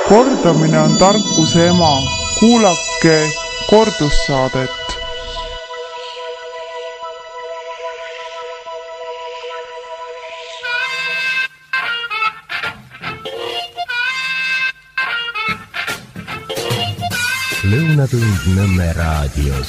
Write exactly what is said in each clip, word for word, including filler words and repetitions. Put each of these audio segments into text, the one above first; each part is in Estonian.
Kordamine on tarkuse ema. Kuulake kordussaadet. Lõunatund Nõmme raadios.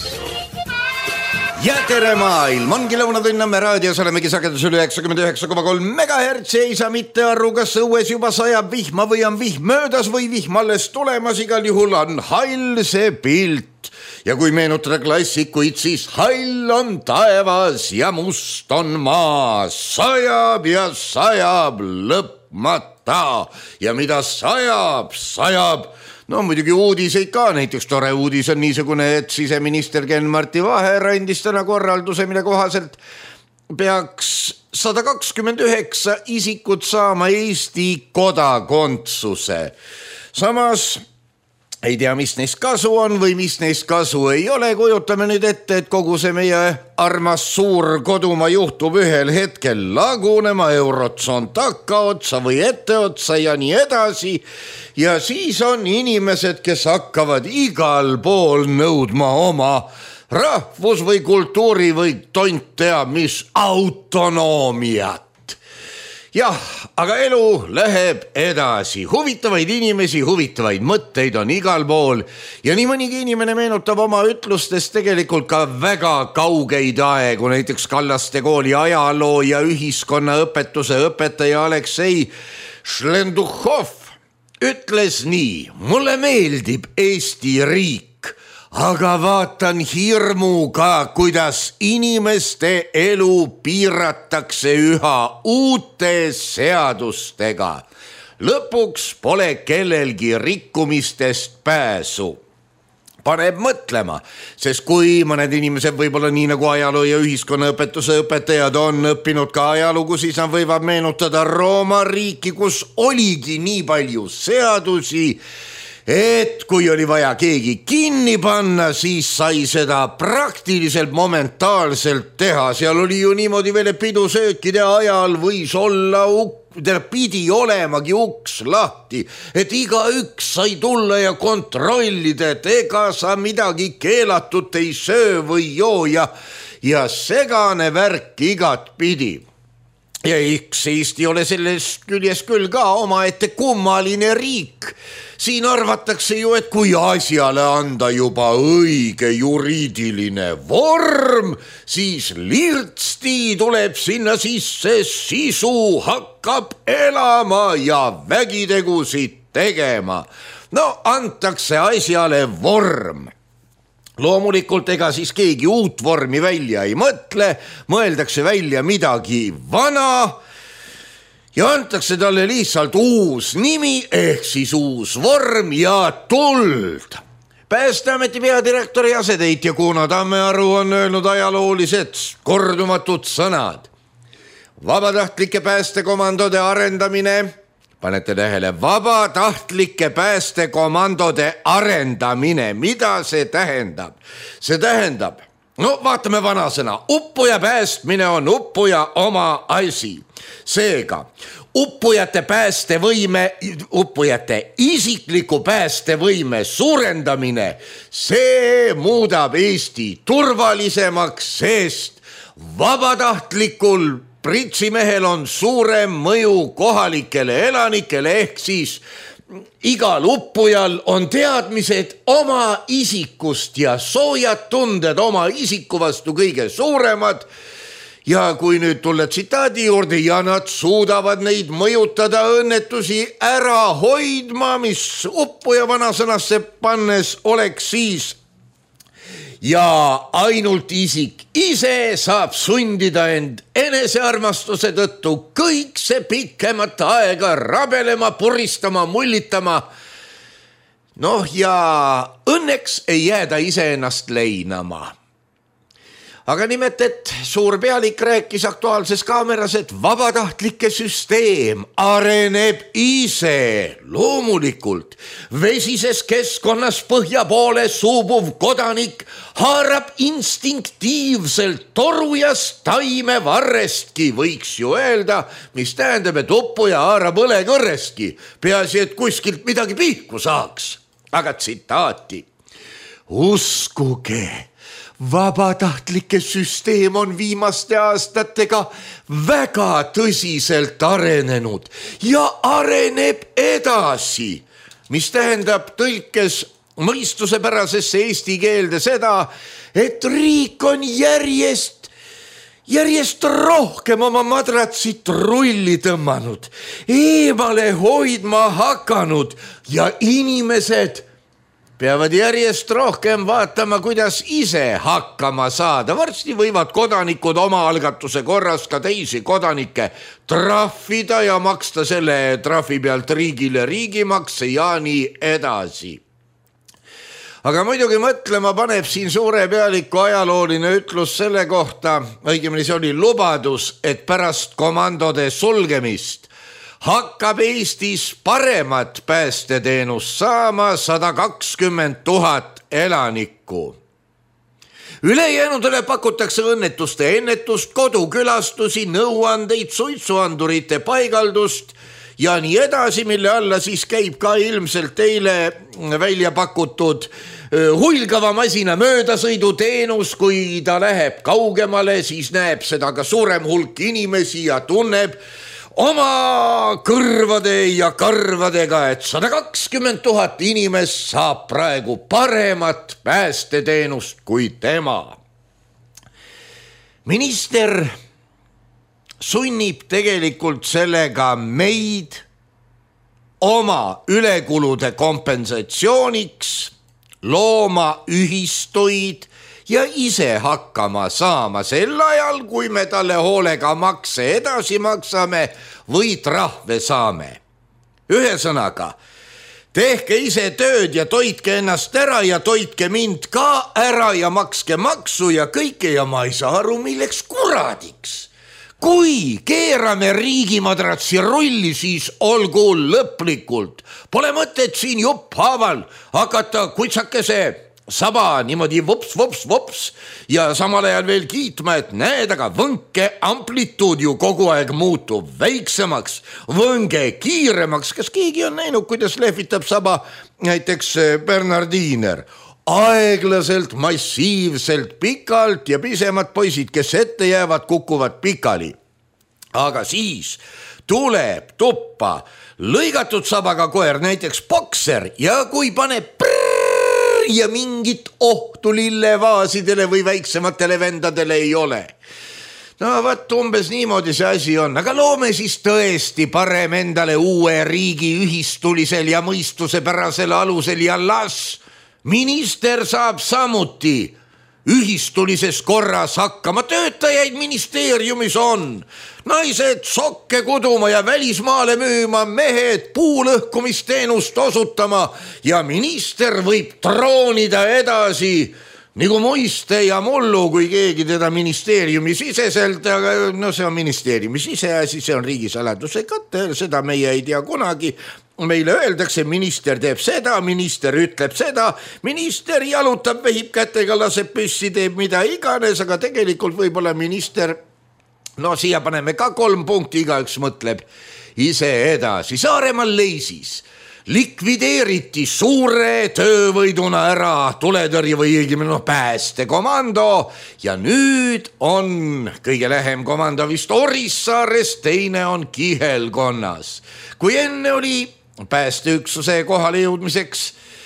Ja tere maailm, ongi Lõunatund Nõmme raadios, olemegi sagedusel üheksakümmend üheksa koma kolm megahertsi, ei saa mitte aru, kas õues juba sajab vihma või on vihm möödas või vihm alles tulemas, igal juhul on hall see pilt. Ja kui meenutada klassikuid, siis hall on taevas ja must on maa, sajab ja sajab lõpmata ja mida sajab, sajab. No muidugi uudiseid ka, näiteks tore uudis on niisugune, et siseminister Ken-Marti Vaher andis täna korralduse, mille kohaselt peaks sada kakskümmend üheksa isikut saama Eesti kodakondsuse. Samas ei tea, mis neist kasu on või mis neist kasu ei ole. Kujutame nüüd ette, et kogu see meie armas suur kodumaa juhtub ühel hetkel lagunema, eurotsoon takkaotsa või etteotsa ja nii edasi. Ja siis on inimesed, kes hakkavad igal pool nõudma oma rahvus või kultuuri või tont teab mis autonoomiat. Jah, aga elu läheb edasi. Huvitavaid inimesi, huvitavaid mõtteid on igal pool ja nii mõnigi inimene meenutab oma ütlustest tegelikult ka väga kaugeid aegu. Näiteks Kallaste kooli ajaloo ja ühiskonnaõpetuse õpetaja Aleksei Šlenduhov ütles nii: mulle meeldib Eesti riik, aga vaatan hirmuga, kuidas inimeste elu piiratakse üha uute seadustega. Lõpuks pole kellelgi rikkumistest pääsu. Paneb mõtlema, sest kui mõned inimesed võib-olla nii nagu ajaloo ja ühiskonnaõpetuse õpetajad on õppinud ka ajalugu, siis nad võivad meenutada Rooma riiki, kus oligi nii palju seadusi, et kui oli vaja keegi kinni panna, siis sai seda praktiliselt momentaalselt teha. Seal oli ju niimoodi veel, et pidusöökide ajal võis olla ukk, pidi olemagi uks lahti, et igaüks sai tulla ja kontrollida, et ega sa midagi keelatut ei söö või joo ja, ja segane värk igat pidi. Ja eks Eesti ole sellest küljes küll ka omaette kummaline riik. Siin arvatakse ju, et kui asjale anda juba õige juriidiline vorm, siis lirtsti tuleb sinna sisse, sisu hakkab elama ja vägitegusid tegema. No antakse asjale vorm. Loomulikult ega siis keegi uut vormi välja ei mõtle, mõeldakse välja midagi vana ja antakse talle lihtsalt uus nimi ehk siis uus vorm ja tuld. Päästeameti peadirektori asetäitja Kuno Tammearu on öelnud ajaloolised kordumatud sõnad. Vabatahtlike päästekomandode arendamine, panete tähele, vabatahtlike päästekomandode arendamine, mida see tähendab? See tähendab, no vaatame vanasõna, uppuja päästmine on uppuja oma asi. Seega, uppujate päästevõime, uppujate isikliku päästevõime suurendamine, see muudab Eesti turvalisemaks, sest vabatahtlikul pritsimehel on suurem mõju kohalikele elanikele ehk siis igal uppujal on teadmised oma isikust ja soojad tunded oma isiku vastu kõige suuremad. Ja kui nüüd tulla tsitaadi juurde ja nad suudavad neid mõjutada õnnetusi ära hoidma, mis uppuja vanasõnasse pannes oleks siis ja ainult isik ise saab sundida end enesearmastuse tõttu kõik see pikemat aega rabelema, puristama, mullitama. Noh ja õnneks ei jääda ise ennast leinama. aga nimelt, et suur pealik rääkis Aktuaalses Kaameras, et vabatahtlike süsteem areneb ise loomulikult. Vesises keskkonnas põhja poole suubuv kodanik haarab instinktiivselt torujast taime varrestki, võiks ju öelda, mis tähendab, et uppuja haarab õlekõrrestki. Peaasi, et kuskilt midagi pihku saaks. Aga tsitaati. Uskuge, vabatahtlike süsteem on viimaste aastatega väga tõsiselt arenenud ja areneb edasi, mis tähendab tõlkes mõistusepärasesse eesti keelde seda, et riik on järjest, järjest rohkem oma madratsit rulli tõmmanud, eemale hoidma hakanud ja inimesed peavad järjest rohkem vaatama, kuidas ise hakkama saada. Varsti võivad kodanikud oma algatuse korras ka teisi kodanikke trahvida ja maksta selle trahvi pealt riigile riigimakse ja nii edasi. Aga muidugi mõtlema paneb siin suure pealiku ajalooline ütlus selle kohta, õigemini see oli lubadus, et pärast komandode sulgemist hakkab Eestis paremat päästeteenust saama sada kakskümmend tuhat elanikku. Ülejäänudele pakutakse õnnetuste ennetust, kodukülastusi, nõuandeid, suitsuandurite paigaldust ja nii edasi, mille alla siis käib ka ilmselt eile välja pakutud huilgava masina möödasõiduteenus. Kui ta läheb kaugemale, siis näeb seda ka suurem hulk inimesi ja tunneb oma kõrvade ja karvadega, et sada kakskümmend tuhat inimest saab praegu paremat päästeteenust kui tema. Minister sunnib tegelikult sellega meid oma ülekulude kompensatsiooniks looma ühistuid ja ise hakkama saama sel ajal, kui me talle hoolega makse edasi maksame või trahve saame. Ühesõnaga, tehke ise tööd ja toitke ennast ära ja toitke mind ka ära ja makske maksu ja kõike ja ma ei saa aru, milleks kuradiks. Kui keerame riigimadratsi rulli, siis olgu lõplikult. Pole mõtet siin jupp haaval hakata kutsakese saba niimoodi vops, vops, vops ja samal ajal veel kiitma, et näed, aga võnke amplituud ju kogu aeg muutub väiksemaks, võnge kiiremaks. Kas keegi on näinud, kuidas lehvitab saba näiteks Bernardiner? Aeglaselt, massiivselt, pikalt ja pisemad poisid, kes ette jäävad, kukuvad pikali. Aga siis tuleb tuppa lõigatud sabaga koer, näiteks bokser, ja kui paneb prrrr ja mingit ohtu lillevaasidele või väiksematele vendadele ei ole. No vaat umbes niimoodi see asi on, aga loome siis tõesti parem endale uue riigi ühistulisel ja mõistusepärasel alusel ja las minister saab samuti ühistulises korras hakkama. Töötajaid ministeeriumis on. Naised sokke kuduma ja välismaale müüma, mehed puulõhkumisteenust osutama ja minister võib troonida edasi nagu muiste ja mullu, kui keegi teda ministeeriumi siseselt, aga no see on ministeeriumi siseasi, see on riigisaladuse katte, seda meie ei tea kunagi. Meile öeldakse, minister teeb seda, minister ütleb seda, minister jalutab, vehib kätega, laseb püssi, teeb mida iganes, aga tegelikult võib-olla minister, no siia paneme ka kolm punkti, igaüks mõtleb ise edasi. Saaremaal Leisis likvideeriti suure töövõiduna ära tuletõrje või õigemini no, päästekomando ja nüüd on kõige lähem komando vist Orissaares, teine on Kihelkonnas. Kui enne oli päästeüksuse kohale jõudmiseks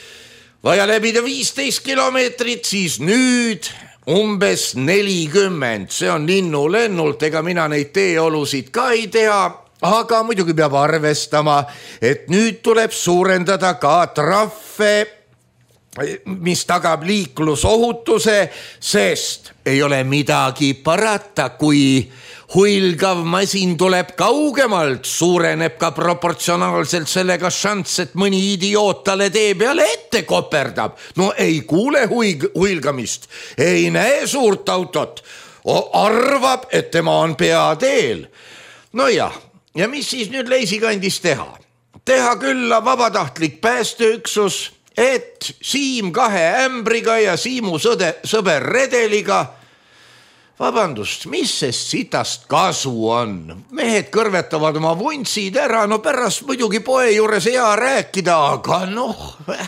vaja läbida viisteist kilomeetrit, siis nüüd umbes nelikümmend. See on linnulennult, ega mina neid teeolusid ka ei tea, aga muidugi peab arvestama, et nüüd tuleb suurendada ka trahve mis tagab liiklusohutuse, sest ei ole midagi parata, kui huilgav masin tuleb kaugemalt, suureneb ka proportsionaalselt sellega šanss, et mõni idioot talle tee peale ette koperdab. No ei kuule huig, huilgamist, ei näe suurt autot, arvab, et tema on peateel. No jah, ja mis siis nüüd Leisikandis teha? Teha külla vabatahtlik päästeüksus, et Siim kahe ämbriga ja Siimu sõde, sõber redeliga. Vabandust, mis sest sitast kasu on? Mehed kõrvetavad oma vuntsid ära, no pärast muidugi poe juures hea rääkida, aga noh.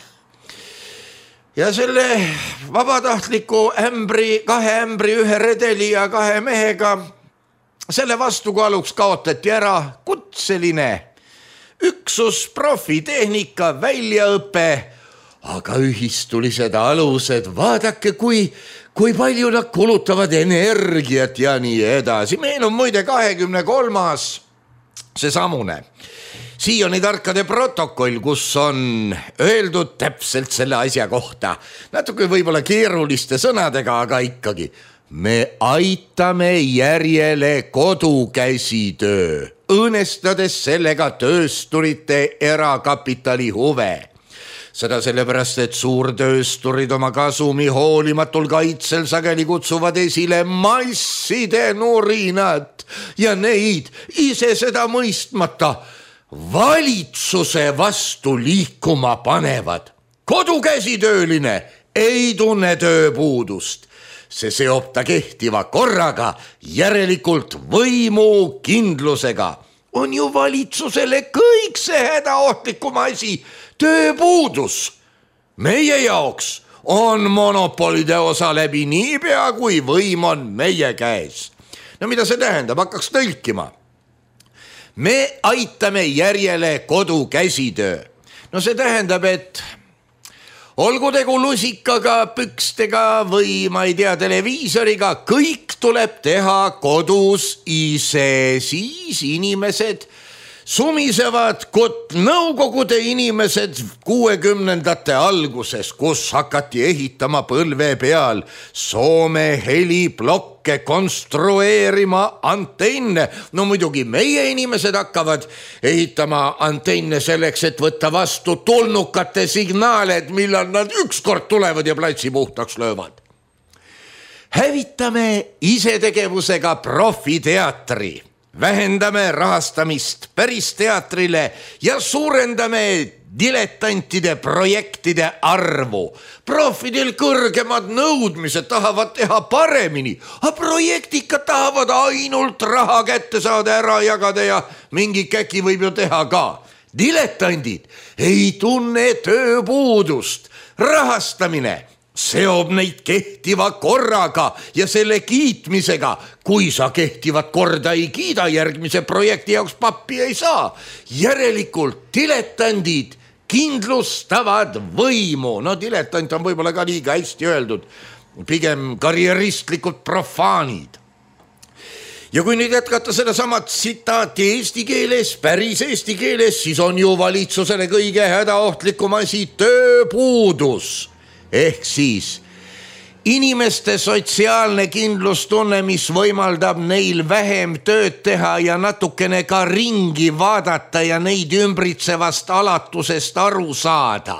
Ja selle vabatahtliku ämbri, kahe ämbri, ühe redeli ja kahe mehega, selle vastukaaluks kaotati ära kutseline üksus, profitehnika, väljaõpe, aga ühistulised alused, vaadake, kui kui palju nad kulutavad energiat ja nii edasi. Meil on muide kahekümne kolmas see samune Sioni tarkade protokoll, kus on öeldud täpselt selle asja kohta. Natuke võib-olla keeruliste sõnadega, aga ikkagi. Me aitame järjele kodukäsitöö, õõnestades sellega töösturite erakapitali huve. Seda sellepärast, et suurtöösturid oma kasumi hoolimatul kaitsel sageli kutsuvad esile masside nurinat ja neid ise seda mõistmata valitsuse vastu liikuma panevad. Kodukäsitööline ei tunne tööpuudust. See seob ta kehtiva korraga, järelikult võimu kindlusega. On ju valitsusele kõik see hädaohtlikum asi, tööpuudus. Meie jaoks on monopolide osa läbi niipea, kui võim on meie käes. No mida see tähendab? Hakkaks tõlkima. Me aitame järjele kodukäsitöö. No see tähendab, et olgu tegu lusikaga, pükstega või ma ei tea, televiisoriga, kõik tuleb teha kodus ise, siis inimesed sumisevad kot nõukogude inimesed kuuekümnendate alguses, kus hakati ehitama põlve peal Soome heliblokke, konstrueerima antenne. No muidugi meie inimesed hakkavad ehitama antenne selleks, et võtta vastu tulnukate signaaled, millal nad ükskord tulevad ja platsi puhtaks löövad. Hävitame isetegevusega profiteatri. Vähendame rahastamist päris teatrile ja suurendame diletantide projektide arvu. Profidel kõrgemad nõudmised tahavad teha paremini, aga projektikad tahavad ainult raha kätte saada, ära jagada ja mingi käki võib ju teha ka. Diletandid ei tunne tööpuudust. Rahastamine seob neid kehtiva korraga ja selle kiitmisega. Kui sa kehtivat korda ei kiida, järgmise projekti jaoks pappi ei saa. Järelikult diletandid kindlustavad võimu. No diletant on võib-olla ka liiga hästi öeldud. Pigem karjeristlikud profaanid. Ja kui nüüd jätkata seda samat tsitaati eesti keeles, päris eesti keeles, siis on ju valitsusele kõige hädaohtlikum asi tööpuudus. Ehk siis inimeste sotsiaalne kindlustunne, mis võimaldab neil vähem tööd teha ja natukene ka ringi vaadata ja neid ümbritsevast alatusest aru saada.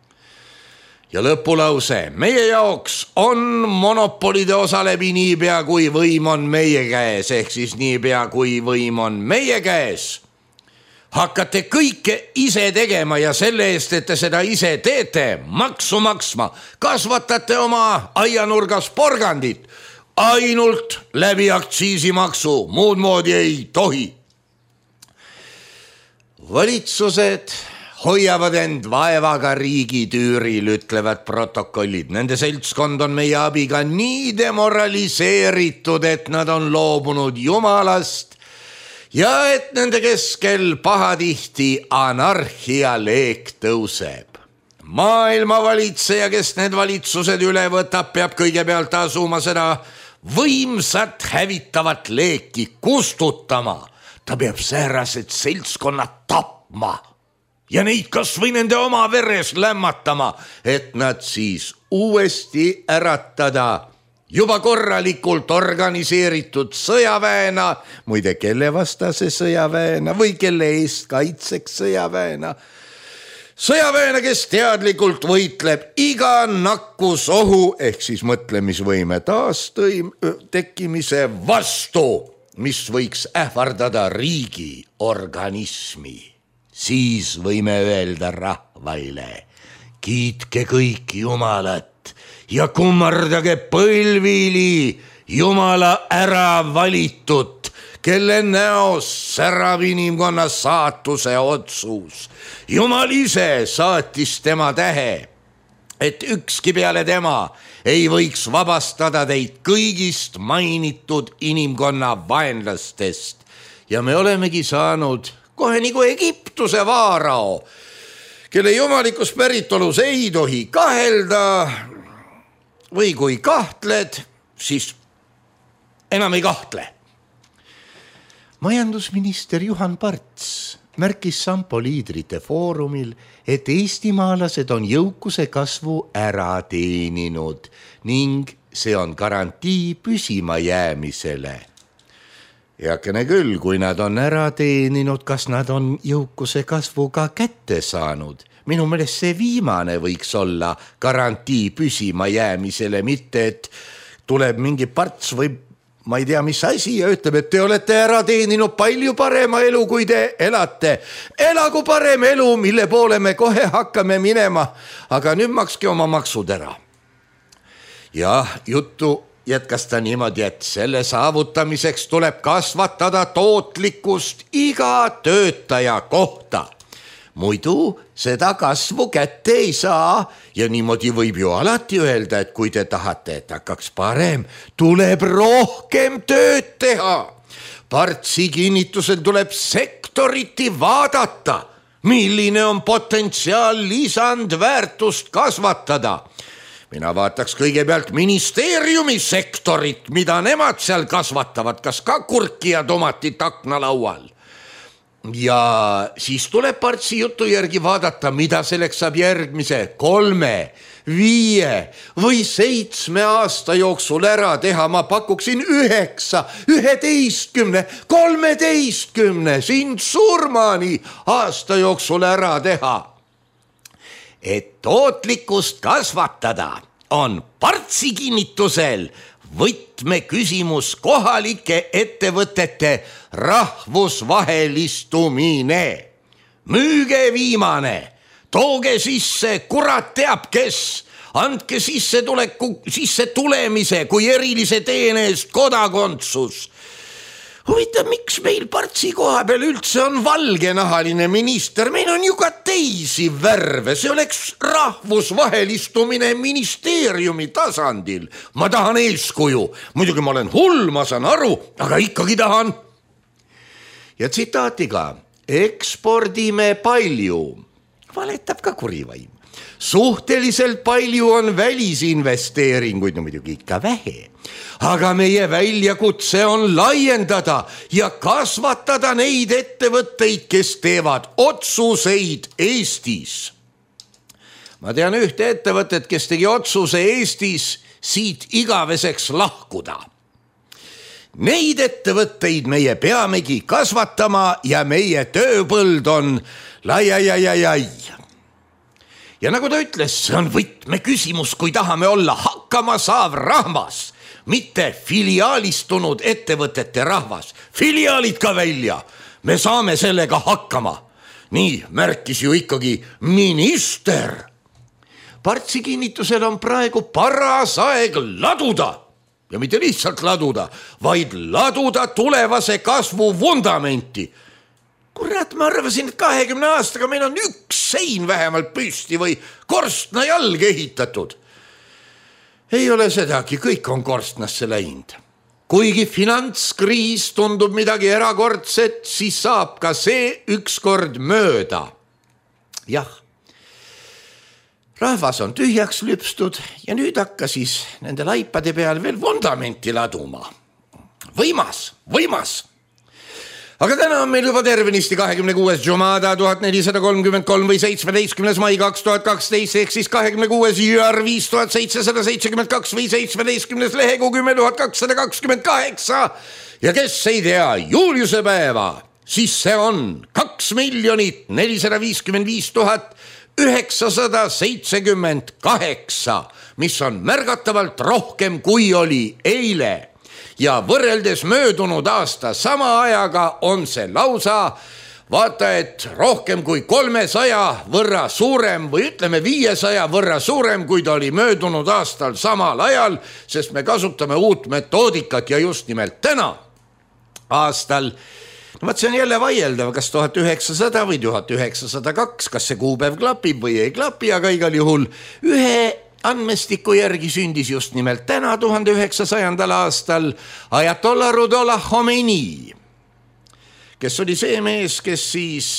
Ja lõpulause, meie jaoks on monopolide osa läbi niipea, kui võim on meie käes, ehk siis niipea, kui võim on meie käes. Hakkate kõike ise tegema ja selle eest, et te seda ise teete, maksu maksma, kasvatate oma aianurgas porgandit ainult läbi aktsiisimaksu, muud moodi ei tohi. Valitsused hoiavad end vaevaga riigitüüril, ütlevad protokollid. Nende seltskond on meie abiga nii demoraliseeritud, et nad on loobunud jumalast ja et nende keskel pahatihti anarhia leek tõuseb. Maailma valitseja, kes need valitsused üle võtab, peab kõigepealt asuma seda võimsat hävitavat leeki kustutama. Ta peab säärased seltskonnad tapma. ja neid kas või nende oma veres lämmatama, et nad siis uuesti äratada juba korralikult organiseeritud sõjaväena, muide kelle vastase sõjaväena või kelle eest kaitseks sõjaväena. Sõjaväena, kes teadlikult võitleb iga nakkusohu ehk siis mõtlemisvõime taastõim tekkimise vastu, mis võiks ähvardada riigi organismi. Siis võime öelda rahvaile, kiitke kõik Jumalat ja kummardage põlvili Jumala ära valitut, kelle näos särab inimkonna saatuse otsus. Jumal ise saatis tema tähe, et ükski peale tema ei võiks vabastada teid kõigist mainitud inimkonna vaenlastest. Ja me olemegi saanud kohe nagu Egiptuse vaarao, kelle jumalikus päritolus ei tohi kahelda või kui kahtled, siis enam ei kahtle. Majandusminister Juhan Parts märkis Sampo liidrite foorumil, et eestimaalased on jõukuse kasvu ära teeninud ning see on garantii püsima jäämisele. Heakene küll, kui nad on ära teeninud, kas nad on jõukuse kasvu ka kätte saanud. Minu meelest see viimane võiks olla garantii püsima jäämisele, mitte et tuleb mingi Parts või ma ei tea, mis asi ja ütleb, et te olete ära teeninud palju parema elu, kui te elate. Elagu parem elu, mille poole me kohe hakkame minema, aga nüüd makske oma maksud ära. Ja juttu jätkas ta niimoodi, et selle saavutamiseks tuleb kasvatada tootlikkust iga töötaja kohta. Muidu seda kasvu kätte ei saa ja niimoodi võib ju alati öelda, et kui te tahate, et hakkaks parem, tuleb rohkem tööd teha. Partsi kinnitusel tuleb sektoriti vaadata, milline on potentsiaal lisandväärtust kasvatada. Mina vaataks kõigepealt ministeeriumi sektorit, mida nemad seal kasvatavad, kas ka kurki ja tomatit aknalaual. Ja siis tuleb Partsi jutu järgi vaadata, mida selleks saab järgmise kolme, viie või seitsme aasta jooksul ära teha. Ma pakuksin üheksa, üheteistkümne, kolmeteistkümne, sind surmani aasta jooksul ära teha. Et tootlikkust kasvatada on Partsi kinnitusel võtmeküsimus kohalike ettevõtete rahvusvahelistumine. Müüge viimane, tooge sisse kurat teab kes, andke sisse, tuleku, sisse tulemise kui erilise teene eest kodakondsus. Huvitav, miks meil Partsi koha peal üldse on valgenahaline minister? Meil on ju ka teisi värve, see oleks rahvusvahelistumine ministeeriumi tasandil. Ma tahan eeskuju, muidugi ma olen hull, ma saan aru, aga ikkagi tahan. Ja tsitaatiga, ekspordime palju, valetab ka kurivaim. Suhteliselt palju on välisinvesteeringuid, no muidugi ikka vähe, aga meie väljakutse on laiendada ja kasvatada neid ettevõtteid, kes teevad otsuseid Eestis. Ma tean ühte ettevõtet, kes tegi otsuse Eestis siit igaveseks lahkuda. Neid ettevõtteid meie peamegi kasvatama ja meie tööpõld on laiajajajaj. Ja nagu ta ütles, see on võtmeküsimus, kui tahame olla hakkama saav rahvas, mitte filiaalistunud ettevõtete rahvas. Filiaalid ka välja, me saame sellega hakkama. Nii märkis ju ikkagi minister. Partsi kinnitusel on praegu paras aeg laduda ja mitte lihtsalt laduda, vaid laduda tulevase kasvu vundamenti. Kurat, ma arvasin, et kahekümne aastaga meil on üks sein vähemalt püsti või korstna jalg ehitatud. Ei ole sedagi, kõik on korstnasse läinud. Kuigi finantskriis tundub midagi erakordset, siis saab ka see ükskord mööda. Jah, rahvas on tühjaks lüpstud ja nüüd hakka siis nende laipade peal veel vundamenti laduma. Võimas, võimas. Aga täna on meil juba tervenisti kahekümne kuues Jumada tuhat nelisada kolmkümmend kolm või seitsmeteistkümnes mai kaks tuhat kaksteist ehk siis kahekümne kuues Jüar viis tuhat seitsesada seitsekümmend kaks või seitsmeteistkümnes lehekuu kümme tuhat kakssada kakskümmend kaheksa ja kes ei tea Juliuse päeva, siis see on kaks miljonit nelisada viiskümmend viis tuhat üheksasada seitsekümmend kaheksa, mis on märgatavalt rohkem kui oli eile. Ja võrreldes möödunud aasta sama ajaga on see lausa, vaata, et rohkem kui kolmesaja võrra suurem või ütleme viiesaja võrra suurem, kui ta oli möödunud aastal samal ajal, sest me kasutame uut metoodikat ja just nimelt täna aastal. No vaat see on jälle vaieldav, kas tuhat üheksasada või tuhat üheksasada kaks, kas see kuupäev klapib või ei klapi, aga igal juhul ühe andmestiku järgi sündis just nimelt täna tuhande üheksasajandal aastal Ajatollah Ruhollah Khomeini, kes oli see mees, kes siis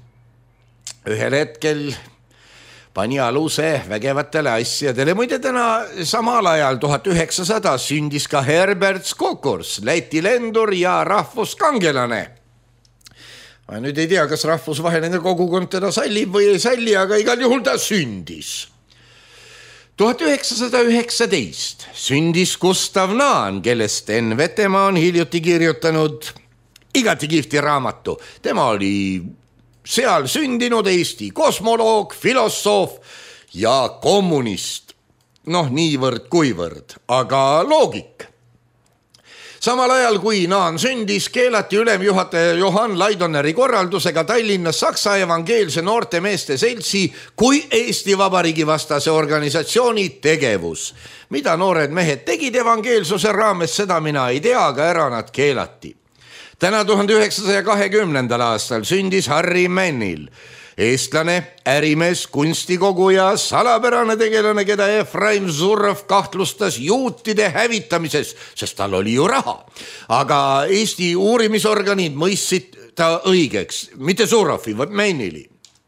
ühel hetkel pani aluse vägevatele asjadele. Muide täna samal ajal tuhat üheksasada sündis ka Herbert Skokurs, Läti lendur ja rahvuskangelane. Ma nüüd ei tea, kas rahvusvaheline kogukond teda sallib või ei salli, aga igal juhul ta sündis. tuhat üheksasada üheksateist sündis Gustav Naan, kellest Enn Vetemaa on hiljuti kirjutanud igati kihvti raamatu. Tema oli seal sündinud Eesti kosmoloog, filosoof ja kommunist. Noh, niivõrd kuivõrd, aga loogik. Samal ajal kui Naan sündis, keelati ülemjuhataja Johann Laidonneri korraldusega Tallinnas Saksa evangeelse noortemeeste seltsi kui Eesti Vabariigi vastase organisatsiooni tegevus. Mida noored mehed tegid evangeelsuse raames, seda mina ei tea, aga ära nad keelati. Täna tuhande üheksasaja kahekümnendal aastal sündis Harry Mennil, eestlane, ärimees, kunstikoguja, salapärane tegelane, keda Efraim Zurov kahtlustas juutide hävitamises, sest tal oli ju raha. Aga Eesti uurimisorganid mõistsid ta õigeks, mitte Zurovi, vaid Mennili.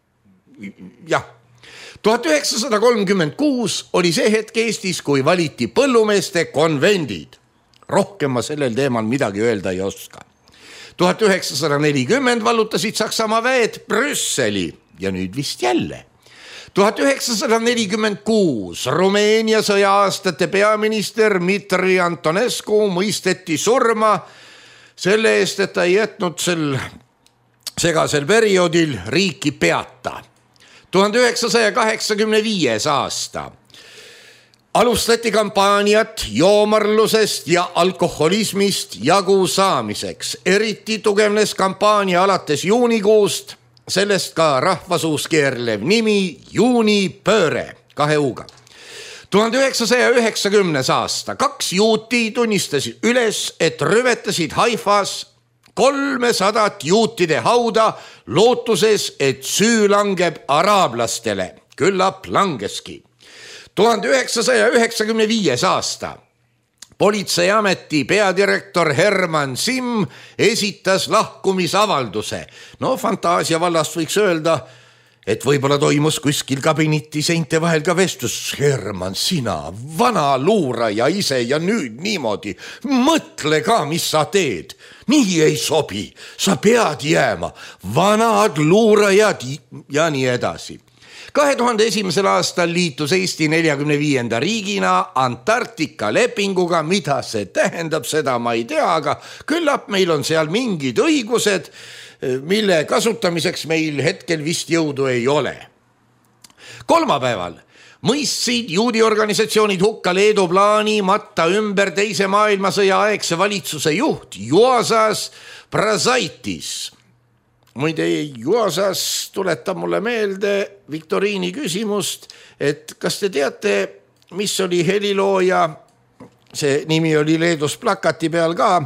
Jah. tuhat üheksasada kolmkümmend kuus oli see hetk Eestis, kui valiti põllumeeste konvendid. Rohkem ma sellel teemal midagi öelda ei oska. tuhat üheksasada nelikümmend vallutasid Saksamaa väed Brüsseli ja nüüd vist jälle. tuhat üheksasada nelikümmend kuus Rumeenia sõja-aastate peaminister Dmitri Antonescu mõisteti surma selle eest, et ta ei jätnud sel segasel perioodil riiki peata. tuhande üheksasaja kaheksakümne viies aasta alustati kampaaniat joomarlusest ja alkoholismist jagu saamiseks. Eriti tugevnes kampaania alates juunikuust, sellest ka rahvasuus keerlev nimi juunipööre, kahe uga. tuhande üheksasaja üheksakümnes aasta kaks juuti tunnistasid üles, et rüvetasid Haifas kolmesadat juutide hauda lootuses, et süü langeb araablastele. Küllap langeski. tuhande üheksasaja üheksakümne viies aasta politseiameti peadirektor Herman Simm esitas lahkumisavalduse. No fantaasia vallast võiks öelda, et võib-olla toimus kuskil kabineti seinte vahel ka vestlus. Herman, sina, vana luuraja ise ja nüüd niimoodi. Mõtle ka, mis sa teed. Nii ei sobi. Sa pead jääma. Vanad luurajad ja nii edasi. kahe tuhande esimesel aastal liitus Eesti neljakümne viienda riigina Antarktika lepinguga, mida see tähendab, seda ma ei tea, aga küllap meil on seal mingid õigused, mille kasutamiseks meil hetkel vist jõudu ei ole. Kolmapäeval mõistsid juudiorganisatsioonid hukka Leedu plaani matta ümber teise maailmasõja aegse valitsuse juht Juozas Brazaitis. Muide, Juozas tuletab mulle meelde viktoriini küsimust, et kas te teate, mis oli helilooja, see nimi oli Leedus plakati peal ka,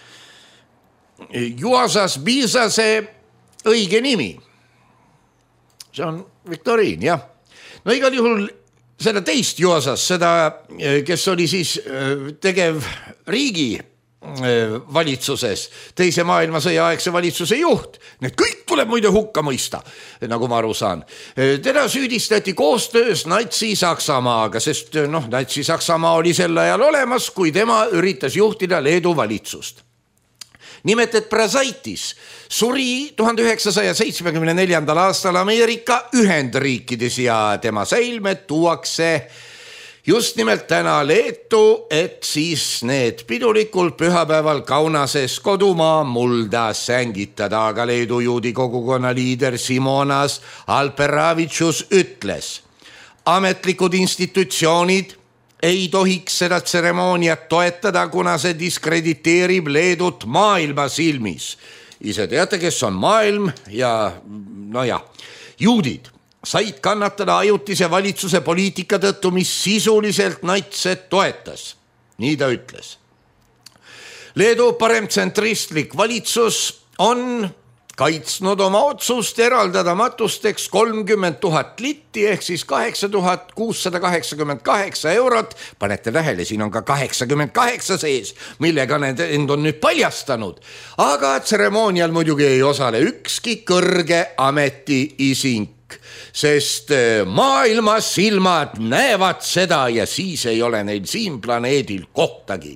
Juozas Bizase õige nimi. See on viktoriin, jah. No igal juhul seda teist Juozas, seda, kes oli siis tegev riigi valitsuses, teise maailmasõja aegse valitsuse juht. Need kõik tuleb muide hukka mõista, nagu ma aru saan. Teda süüdistati koostöös Natsi-Saksamaaga, sest noh, Natsi-Saksamaa oli sel ajal olemas, kui tema üritas juhtida Leedu valitsust. nimelt, et Brazaitis suri tuhande üheksasaja seitsmekümne neljandal aastal Ameerika Ühendriikides ja tema säilmed tuuakse just nimelt täna Leetu, et siis need pidulikult pühapäeval Kaunases kodumaa mulda sängitada, aga Leedu juudi kogukonna liider Simonas Alperavitšus ütles, ametlikud institutsioonid ei tohiks seda tseremooniat toetada, kuna see diskrediteerib Leedut maailma silmis. Ise teate, kes on maailm ja no jah, juudid said kannatada ajutise valitsuse poliitika tõttu, mis sisuliselt natse toetas. Nii ta ütles. Leedu paremtsentristlik valitsus on kaitsnud oma otsust eraldada matusteks kolmkümmend tuhat litti ehk siis kaheksa tuhat kuussada kaheksakümmend kaheksa eurot. Panete tähele, siin on ka kaheksakümmend kaheksa sees, millega need end on nüüd paljastanud. Aga tseremoonial muidugi ei osale ükski kõrge ametiisink, sest maailmas silmad näevad seda ja siis ei ole neil siin planeedil kohtagi.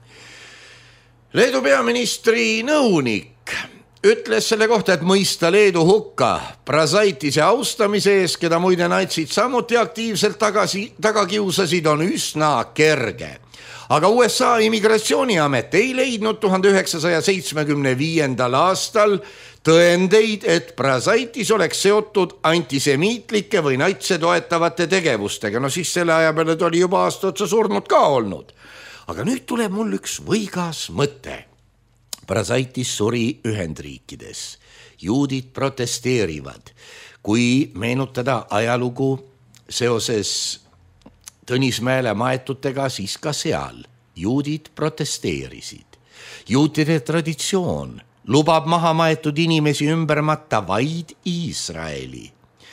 Leedu peaministri nõunik ütles selle kohta, et mõista Leedu hukka Brazaitise austamise ees, keda muide natsid samuti aktiivselt tagasi, tagakiusasid, on üsna kerge. Aga U S A immigratsiooniamet ei leidnud tuhande üheksasaja seitsmekümne viiendal aastal tõendeid, et Brazaitis oleks seotud antisemiitlike või natse toetavate tegevustega. No siis selle aja peale oli juba aasta otsa surnud ka olnud. Aga nüüd tuleb mul üks võigas mõte. Brazaitis suri Ühendriikides. Juudid protesteerivad. Kui meenutada ajalugu seoses Tõnismäele maetutega, siis ka seal juudid protesteerisid. Juutide traditsioon lubab maha maetud inimesi ümber matta vaid Iisraeli.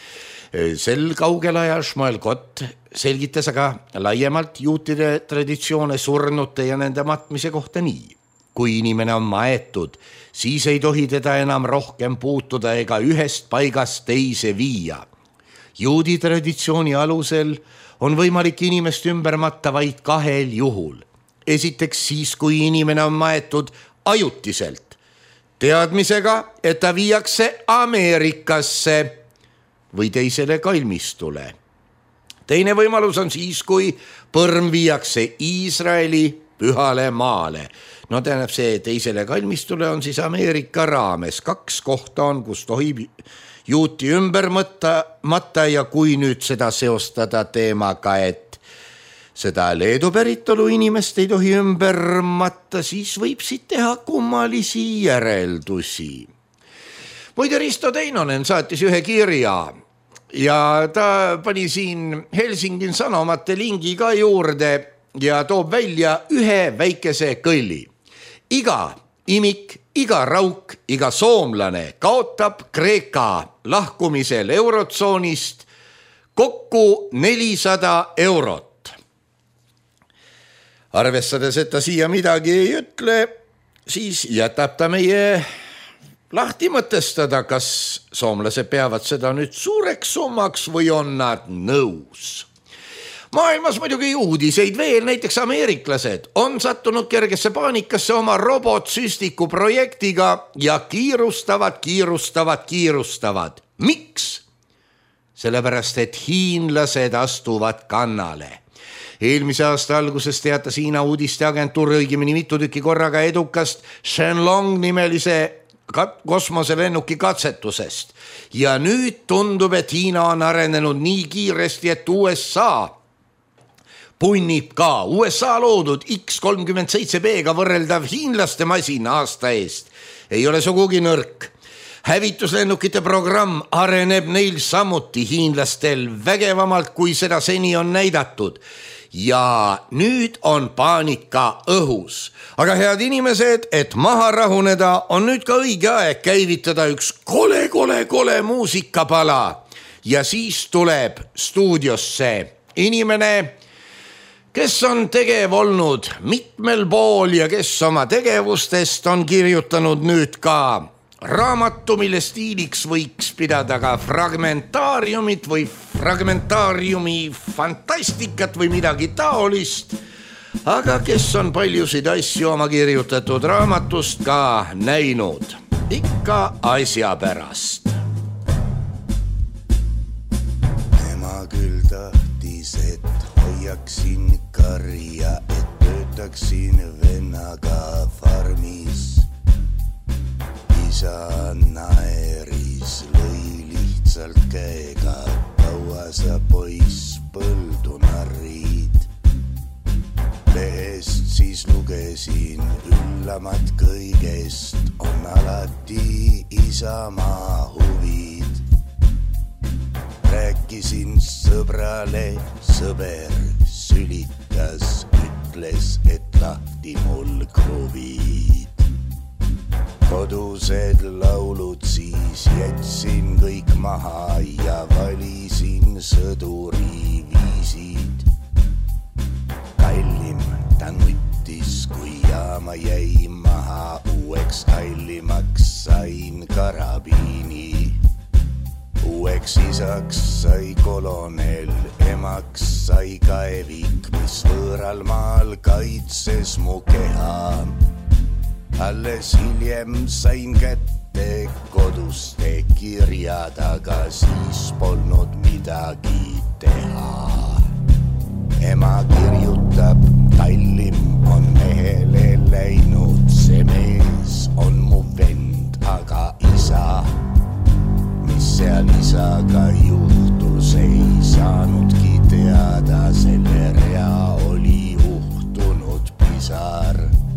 Sel kaugel ajal Shmuel Kott selgitas aga laiemalt juutide traditsioone surnute ja nende matmise kohta nii. Kui inimene on maetud, siis ei tohi teda enam rohkem puutuda ega ühest paigast teise viia. Juudi traditsiooni alusel on võimalik inimest ümber matta vaid kahel juhul. Esiteks siis, kui inimene on maetud ajutiselt, teadmisega, et ta viiakse Ameerikasse või teisele kalmistule. Teine võimalus on siis, kui põrm viiakse Iisraeli pühale maale. No tähendab, see teisele kalmistule on siis Ameerika raames. Kaks kohta on, kus tohib juuti ümber mõtta, matta ja kui nüüd seda seostada teemaga, et seda Leedu päritolu inimest ei tohi ümber matta, siis võib siit teha kummalisi järeldusi. Muide, Risto Teinonen saatis ühe kirja ja ta pani siin Helsingin Sanomate lingi ka juurde ja toob välja ühe väikese kõlli. Iga imik, iga rauk, iga soomlane kaotab Kreeka lahkumisel eurotsoonist kokku nelisada eurot. Arvestades, et ta siia midagi ei ütle, siis jätab ta meie lahti mõtestada, kas soomlased peavad seda nüüd suureks summaks või on nad nõus. Maailmas muidugi uudiseid veel, näiteks ameeriklased on sattunud kergesse paanikasse oma robotsüstiku projektiga ja kiirustavad, kiirustavad, kiirustavad. Miks? Sellepärast, et hiinlased astuvad kannale. Eelmise aasta alguses teatas Hiina uudisteagentuur õigemini mitu tükki korraga edukast Shenlong nimelise kosmoselennuki katsetusest. Ja nüüd tundub, et Hiina on arenenud nii kiiresti, et U S A punnib ka. U S A loodud X kolmkümmend seitse B-ga võrreldav hiinlaste masin aasta eest ei ole sugugi nõrk. Hävituslennukite programm areneb neil samuti hiinlastel vägevamalt, kui seda seni on näidatud. Ja nüüd on paanika õhus. Aga head inimesed, et maha rahuneda, on nüüd ka õige aeg käivitada üks kole, kole, kole muusikapala. Ja siis tuleb stuudiosse inimene, kes on tegev olnud mitmel pool ja kes oma tegevustest on kirjutanud nüüd ka raamatu, mille stiiliks võiks pidada ka fragmentaariumit või fragmentaariumi fantastikat või midagi taolist. aga kes on paljusid asju oma kirjutatud raamatust ka näinud, ikka asja pärast. Ema küll tahtis, et hoiaksin karja, et töötaksin vennaga farmis. Isa naeris, lõi lihtsalt käega, kaua sa poiss põldu narrid. Lehest siis lugesin, üllamat kõigest on alati Isamaa huvid. Rääkisin sõbrale, sõber sülitas, ütles, et lahti mul kruvid. Kodused laulud siis jätsin kõik maha ja valisin sõduri viisid. Kallim ta nuttis, kui jaama jäi maha, uueks kallimaks sain karabiini. Uueks isaks sai kolonel, emaks sai kaevik, mis võõral maal kaitses mu keha. Alles hiljem sain kätte koduste kirjad, aga siis polnud midagi teha. Ema kirjutab, Tallim on mehele läinud, see mees on mu vend, aga isa, mis seal isaga juhtus, ei saanudki teada, selle rea oli uhtunud pisar.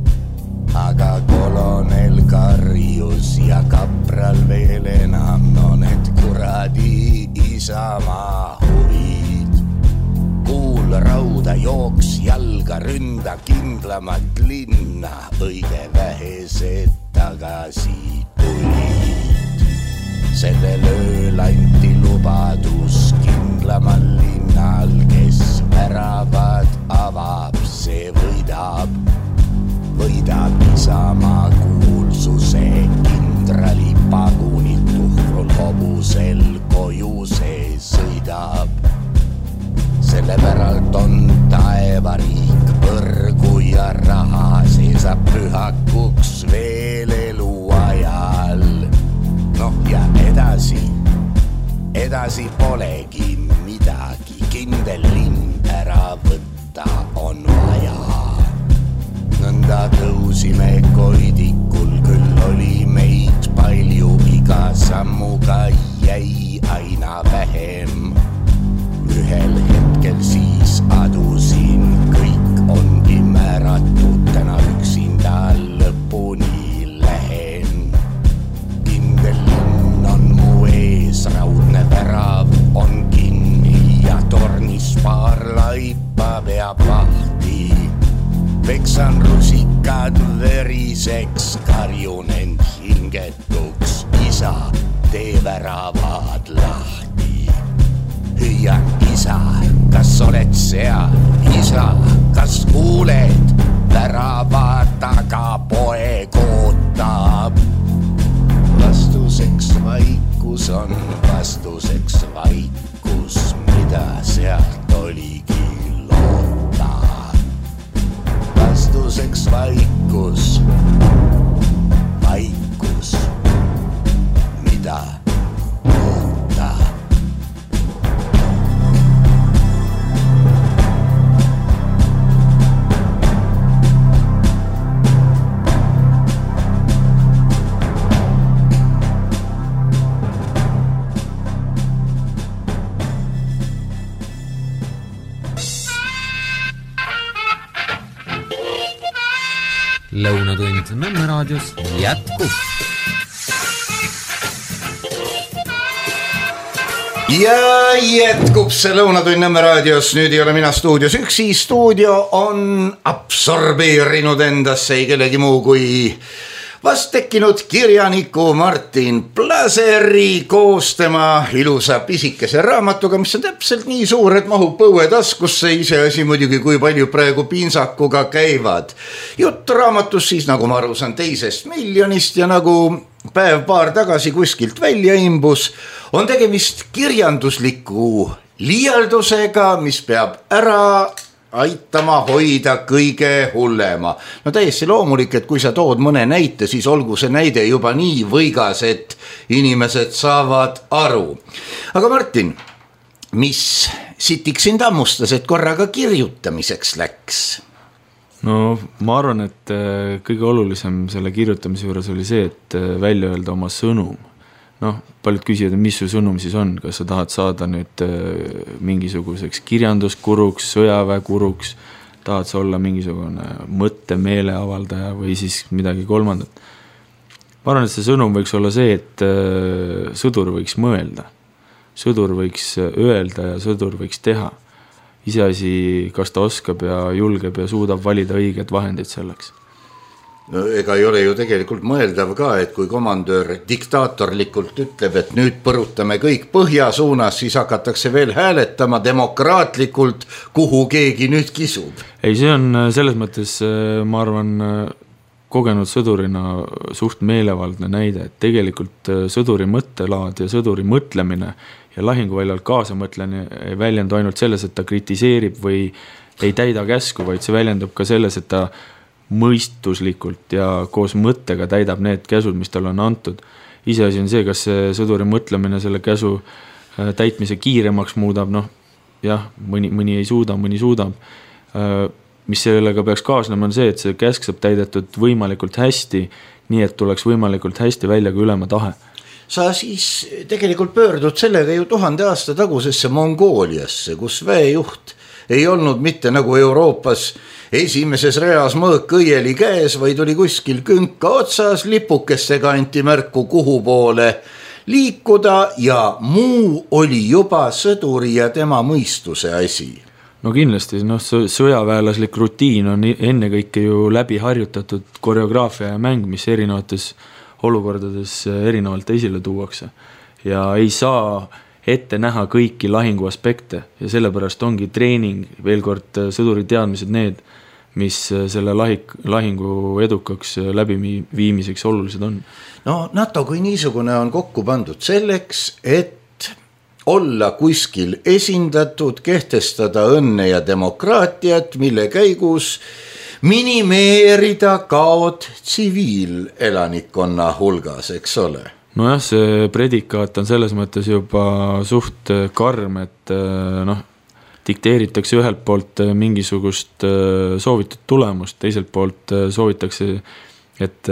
Aga kolonel karjus ja kapral veel enam, no need kuradi Isamaa huvid. Kuul rauda jooks jalga, ründa kindlamat linna, õige vähesed tagasi tulid. Sellel ööl anti lubadus kindlamal linnal, kes väravad avab, see võidab. Võidab Isamaa kuulsuse, kindrali pagunid tuhrul hobusel koju see sõidab. Selle päralt on taevariik, põrgu ja raha, see saab pühakuks veel elu ajal. Noh ja edasi, edasi polegi midagi, kindel linn ära võtta on vaja. Nõnda tõusime koidikul, küll oli meid palju, iga sammuga jäi aina vähem. Ühel hetkel siis adusin, kõik ongi määratud, täna üksinda lõpuni lähen. Kindel linn on mu ees, raudne värav on kinni ja tornis paar laipa peab vahti. Peksan rusikad veriseks, karjun end hingetuks, isa, tee väravad lahti. Hüüan, isa, kas oled seal? Isa, kas kuuled? Värava taga poeg ootab. Vastuseks vaikus on, vastuseks vaikus, mida sealt oligi loota. Vastuseks vaikus, vaikus, mida loota. Lõunatund Nõmme raadios jätkub. Ja jätkub see Lõunatund Nõmme raadios. Nüüd ei ole mina stuudios üksi. Stuudio on absorbeerinud endasse ei kellegi muu kui vast tekkinud kirjaniku Martin Plaseri koos tema ilusa pisikese raamatuga, mis on täpselt nii suur, et mahub põue taskusse. Ise asi muidugi, kui palju praegu pinsakuga käivad. Jutt raamatus siis, nagu ma aru saan, teisest miljonist ja nagu päev-paar tagasi kuskilt välja imbus, on tegemist kirjandusliku liialdusega, mis peab ära aitama hoida kõige hullema. No täiesti loomulik, et kui sa tood mõne näite, siis olgu see näide juba nii võigas, et inimesed saavad aru. Aga Martin, mis sitiks sind ammustas, et korraga kirjutamiseks läks? No ma arvan, et kõige olulisem selle kirjutamise juures oli see, et välja öelda oma sõnum. Noh, paljud küsivad, mis su sõnum siis on, kas sa tahad saada nüüd mingisuguseks kirjanduskuruks, sõjaväekuruks, tahad sa olla mingisugune mõtte meeleavaldaja või siis midagi kolmandat. Ma arvan, et see sõnum võiks olla see, et sõdur võiks mõelda, sõdur võiks öelda ja sõdur võiks teha. Iseasi, kas ta oskab ja julgeb ja suudab valida õiged vahendid selleks. No, ega ei ole ju tegelikult mõeldav ka, et kui komandöör diktaatorlikult ütleb, et nüüd põrutame kõik põhja suunas, siis hakatakse veel hääletama demokraatlikult, kuhu keegi nüüd kisub. Ei, see on selles mõttes, ma arvan, kogenud sõdurina suht meelevaldne näide, et tegelikult sõduri mõttelaad ja sõduri mõtlemine ja lahinguväljal kaasamõtlemine ei väljendu ainult selles, et ta kritiseerib või ei täida käsku, vaid see väljendub ka selles, et ta mõistuslikult ja koos mõttega täidab need käsud, mis tal on antud. Iseasi on see, kas see sõduri mõtlemine selle käsu täitmise kiiremaks muudab, noh, jah, mõni, mõni ei suuda, mõni suudab. Mis sellega peaks kaasnema on see, et see käsk saab täidetud võimalikult hästi, nii et tuleks võimalikult hästi välja ka ülema tahe. Sa siis tegelikult pöördud sellega ju tuhande aasta tagusesse Mongooliasse, kus väejuht ei olnud mitte nagu Euroopas esimeses reas mõõk õieli käes, vaid oli kuskil künka otsas, lipukestega anti märku kuhu poole liikuda ja muu oli juba sõduri ja tema mõistuse asi. No kindlasti, no sõjaväelaslik rutiin on enne kõike ju läbi harjutatud koreograafia ja mäng, mis erinevates olukordades erinevalt esile tuuakse ja ei saa ette näha kõiki lahingu aspekte ja sellepärast ongi treening, veel kord sõduri teadmised need, mis selle lahing, lahingu edukaks läbiviimiseks olulised on. No NATO kui niisugune on kokku pandud selleks, et olla kuskil esindatud, kehtestada õnne ja demokraatiat, mille käigus minimeerida kaod tsiviilelanikkonna hulgas, eks ole. No jah, see predikaat on selles mõttes juba suht karm, et noh, dikteeritakse ühelt poolt mingisugust soovitud tulemust, teiselt poolt soovitakse, et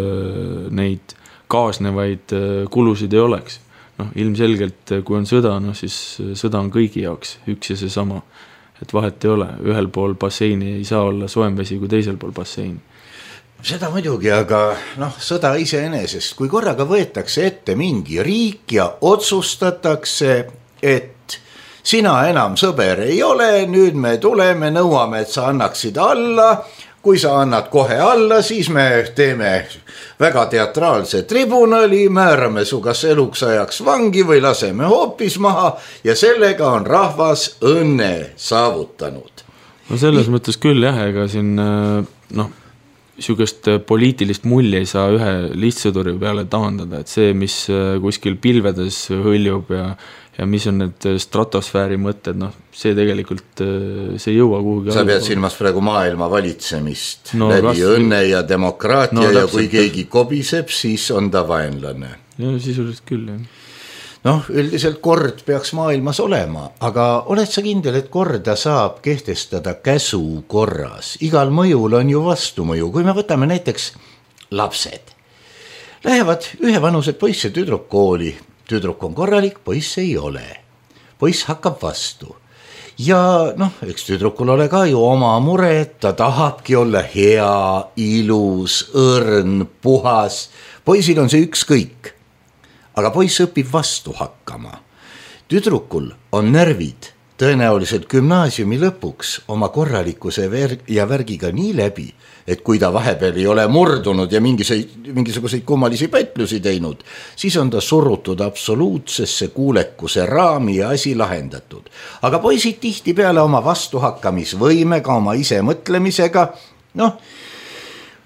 neid kaasnevaid kulusid ei oleks. Noh, ilmselgelt, kui on sõda, no siis sõda on kõigi jaoks üks ja see sama, et vahet ei ole. Ühel pool basseini ei saa olla soemvesi kui teisel pool basseini. Seda muidugi, aga noh, sõda iseenesest, kui korraga võetakse ette mingi riik ja otsustatakse, et sina enam sõber ei ole, nüüd me tuleme, nõuame, et sa annaksid alla, kui sa annad kohe alla, siis me teeme väga teatraalse tribunali, määrame su kas eluks ajaks vangi või laseme hoopis maha ja sellega on rahvas õnne saavutanud. No selles I... mõttes küll jah, ega siin noh, sugust poliitilist mulli ei saa ühe lihtsõduri peale taandada, et see, mis kuskil pilvedes hõljub ja, ja mis on need stratosfääri mõtted, noh, see tegelikult see ei jõua kuhugi. Sa pead silmas praegu maailma valitsemist no, läbi kas... õnne ja demokraatia no, ja kui keegi kobiseb, siis on ta vaenlane. Ja sisuliselt küll, jah. Noh, üldiselt kord peaks maailmas olema, aga oled sa kindel, et korda saab kehtestada käsu korras? Igal mõjul on ju vastumõju. Kui me võtame näiteks lapsed, lähevad ühevanused poiss ja tüdruk kooli. Tüdruk on korralik, poiss ei ole. Poiss hakkab vastu. Ja noh, eks tüdrukul ole ka ju oma mure, et ta tahabki olla hea, ilus, õrn, puhas. Poisil on see ükskõik. Aga poiss õpib vastu hakkama. Tüdrukul on närvid tõenäoliselt gümnaasiumi lõpuks oma korralikkuse ja värgiga nii läbi, et kui ta vahepeal ei ole murdunud ja mingisuguseid kummalisi pätlusi teinud, siis on ta surutud absoluutsesse kuulekuse raami ja asi lahendatud. Aga poisid tihti peale oma vastuhakkamisvõimega, oma ise mõtlemisega, noh,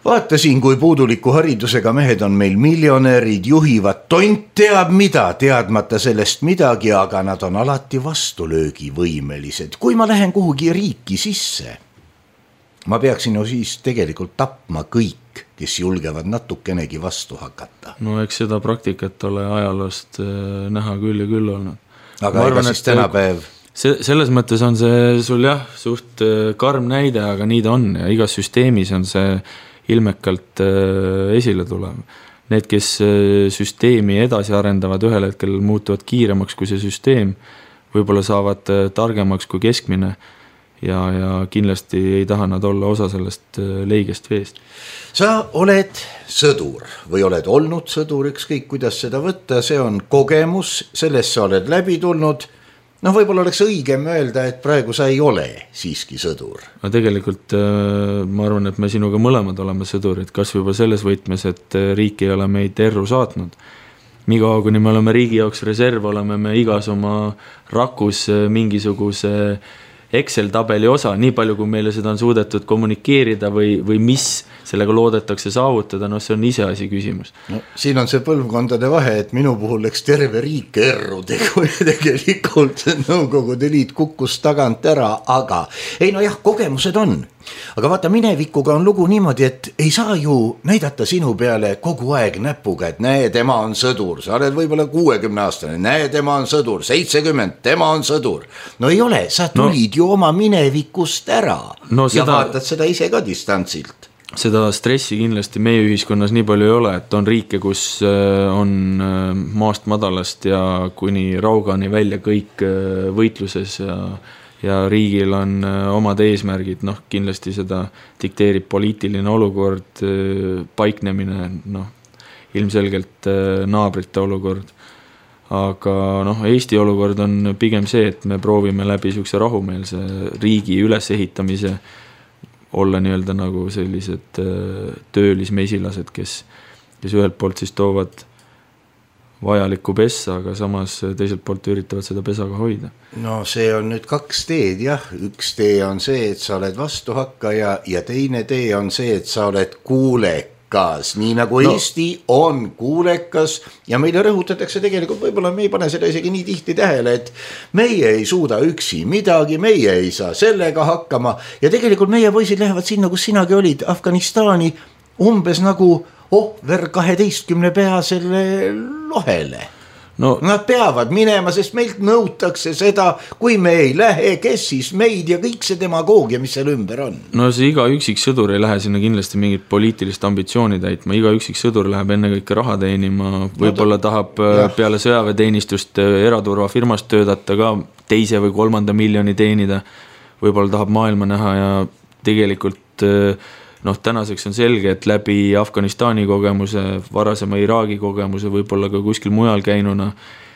vaatasin, kui puuduliku haridusega mehed on meil miljonärid, juhivad, tont teab mida, teadmata sellest midagi, aga nad on alati vastulöögivõimelised. Kui ma lähen kuhugi riiki sisse, ma peaksin ju siis tegelikult tapma kõik, kes julgevad natukenegi vastu hakata. No eks seda praktikat ole ajaloost näha küll ja küll olnud. Aga ega siis tänapäev... Se, selles mõttes on see sul jah, suht karm näide, aga nii ta on ja igas süsteemis on see ilmekalt esile tulev. Need, kes süsteemi edasi arendavad, ühel hetkel muutuvad kiiremaks kui see süsteem, võib-olla saavad targemaks kui keskmine ja, ja kindlasti ei taha nad olla osa sellest leigest veest. Sa oled sõdur või oled olnud sõdur, ükskõik kuidas seda võtta, see on kogemus, sellest sa oled läbi tulnud. No võib-olla oleks õigem öelda, et praegu sa ei ole siiski sõdur. No tegelikult ma arvan, et me sinuga mõlemad oleme sõdurid, kas juba selles võtmes, et riik ei ole meid erru saatnud. Nii kaua, kuni me oleme riigi jaoks reserv, oleme me igas oma rakus mingisuguse Excel-tabeli osa, nii palju kui meile seda on suudetud kommunikeerida või, või mis sellega loodetakse saavutada, no see on ise asi küsimus. No, siin on see põlvkondade vahe, et minu puhul läks terve riik erru tegelikult Nõukogude Liit kukkus tagant ära, aga ei no jah, kogemused on. Aga vaata, minevikuga on lugu niimoodi, et ei saa ju näidata sinu peale kogu aeg näpuga, et näe, tema on sõdur, sa oled võib-olla kuuekümne aastane, näe, tema on sõdur, seitsekümmend, tema on sõdur. No ei ole, sa tulid no, ju oma minevikust ära no, seda, ja vaatad seda ise ka distantsilt. Seda stressi kindlasti meie ühiskonnas nii palju ei ole, et on riike, kus on maast madalast ja kuni raugani välja kõik võitluses ja ja riigil on omad eesmärgid, noh kindlasti seda dikteerib poliitiline olukord, paiknemine, noh ilmselgelt naabrite olukord. Aga noh, Eesti olukord on pigem see, et me proovime läbi sükse rahumeelse riigi ülesehitamise olla nii-öelda nagu sellised töölismesilased, kes, kes ühelt poolt siis toovad vajalikku pessa, aga samas teiselt poolt üritavad seda pesa ka hoida. No see on nüüd kaks teed, jah. Üks tee on see, et sa oled vastuhakkaja ja teine tee on see, et sa oled kuulekas. Nii nagu no. Eesti on kuulekas ja meile rõhutatakse tegelikult, võib-olla me ei pane seda isegi nii tihti tähele, et meie ei suuda üksi midagi, meie ei saa sellega hakkama ja tegelikult meie poisid lähevad sinna, kus sinagi olid, Afganistani, umbes nagu ohver kaheteistkümne peasele lohele. No, nad peavad minema, sest meilt nõutakse seda, kui me ei lähe, kes siis meid ja kõik see demagoogia, mis seal ümber on. No see iga üksik sõdur ei lähe sinna kindlasti mingit poliitilist ambitsiooni täitma, iga üksik sõdur läheb enne kõike raha teenima, võib-olla no, tahab jah. Peale sõjaväeteenistust eraturvafirmast töödata ka teise või kolmanda miljoni teenida, võib-olla tahab maailma näha ja tegelikult noh, tänaseks on selge, et läbi Afganistani kogemuse, varasema Iraagi kogemuse, võib-olla ka kuskil mujal käinuna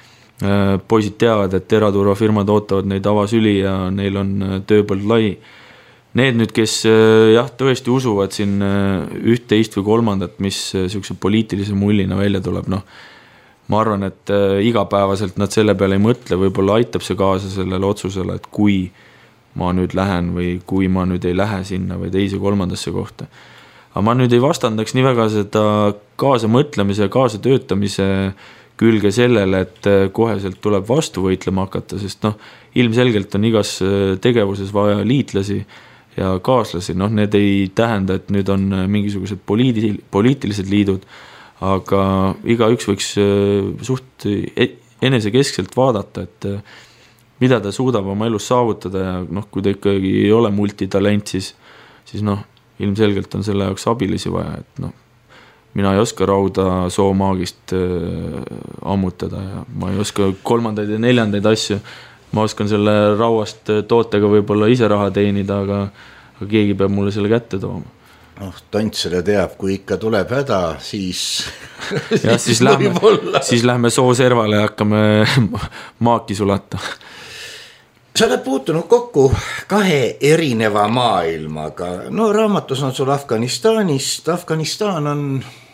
poisid teavad, et eraturvafirmad ootavad neid avasüli ja neil on tööpõld lai. Need nüüd, kes jah, tõesti usuvad siin üht, teist või kolmandat, mis sihukese poliitilise mullina välja tuleb, noh, ma arvan, et igapäevaselt nad selle peale ei mõtle, võib-olla aitab see kaasa sellele otsusele, et kui ma nüüd lähen või kui ma nüüd ei lähe sinna või teise kolmandasse kohta. Aga ma nüüd ei vastandaks nii väga seda kaasa mõtlemise ja kaasa töötamise külge sellele, et koheselt tuleb vastu võitlema hakata, sest noh, ilmselgelt on igas tegevuses vaja liitlasi ja kaaslasi, noh, need ei tähenda, et nüüd on mingisugused poliiti- poliitilised liidud, aga iga üks võiks suht enesekeskselt vaadata, et mida ta suudab oma elus saavutada ja noh, kui ta ikkagi ei ole multitalent, siis, siis noh, ilmselgelt on selle jaoks abilisi vaja, et noh, mina ei oska rauda soomaagist äh, ammutada ja ma ei oska kolmandaid ja neljandaid asju, ma oskan selle rauast tootega võib-olla ise raha teenida, aga, aga keegi peab mulle selle kätte tooma. Noh, tont selle teab, kui ikka tuleb häda, siis ja siis, siis, lähme, siis lähme sooservale ja hakkame maaki sulata. Sa oled puutunud kokku kahe erineva maailmaga. No raamatus on sul Afganistanist. Afganistan on,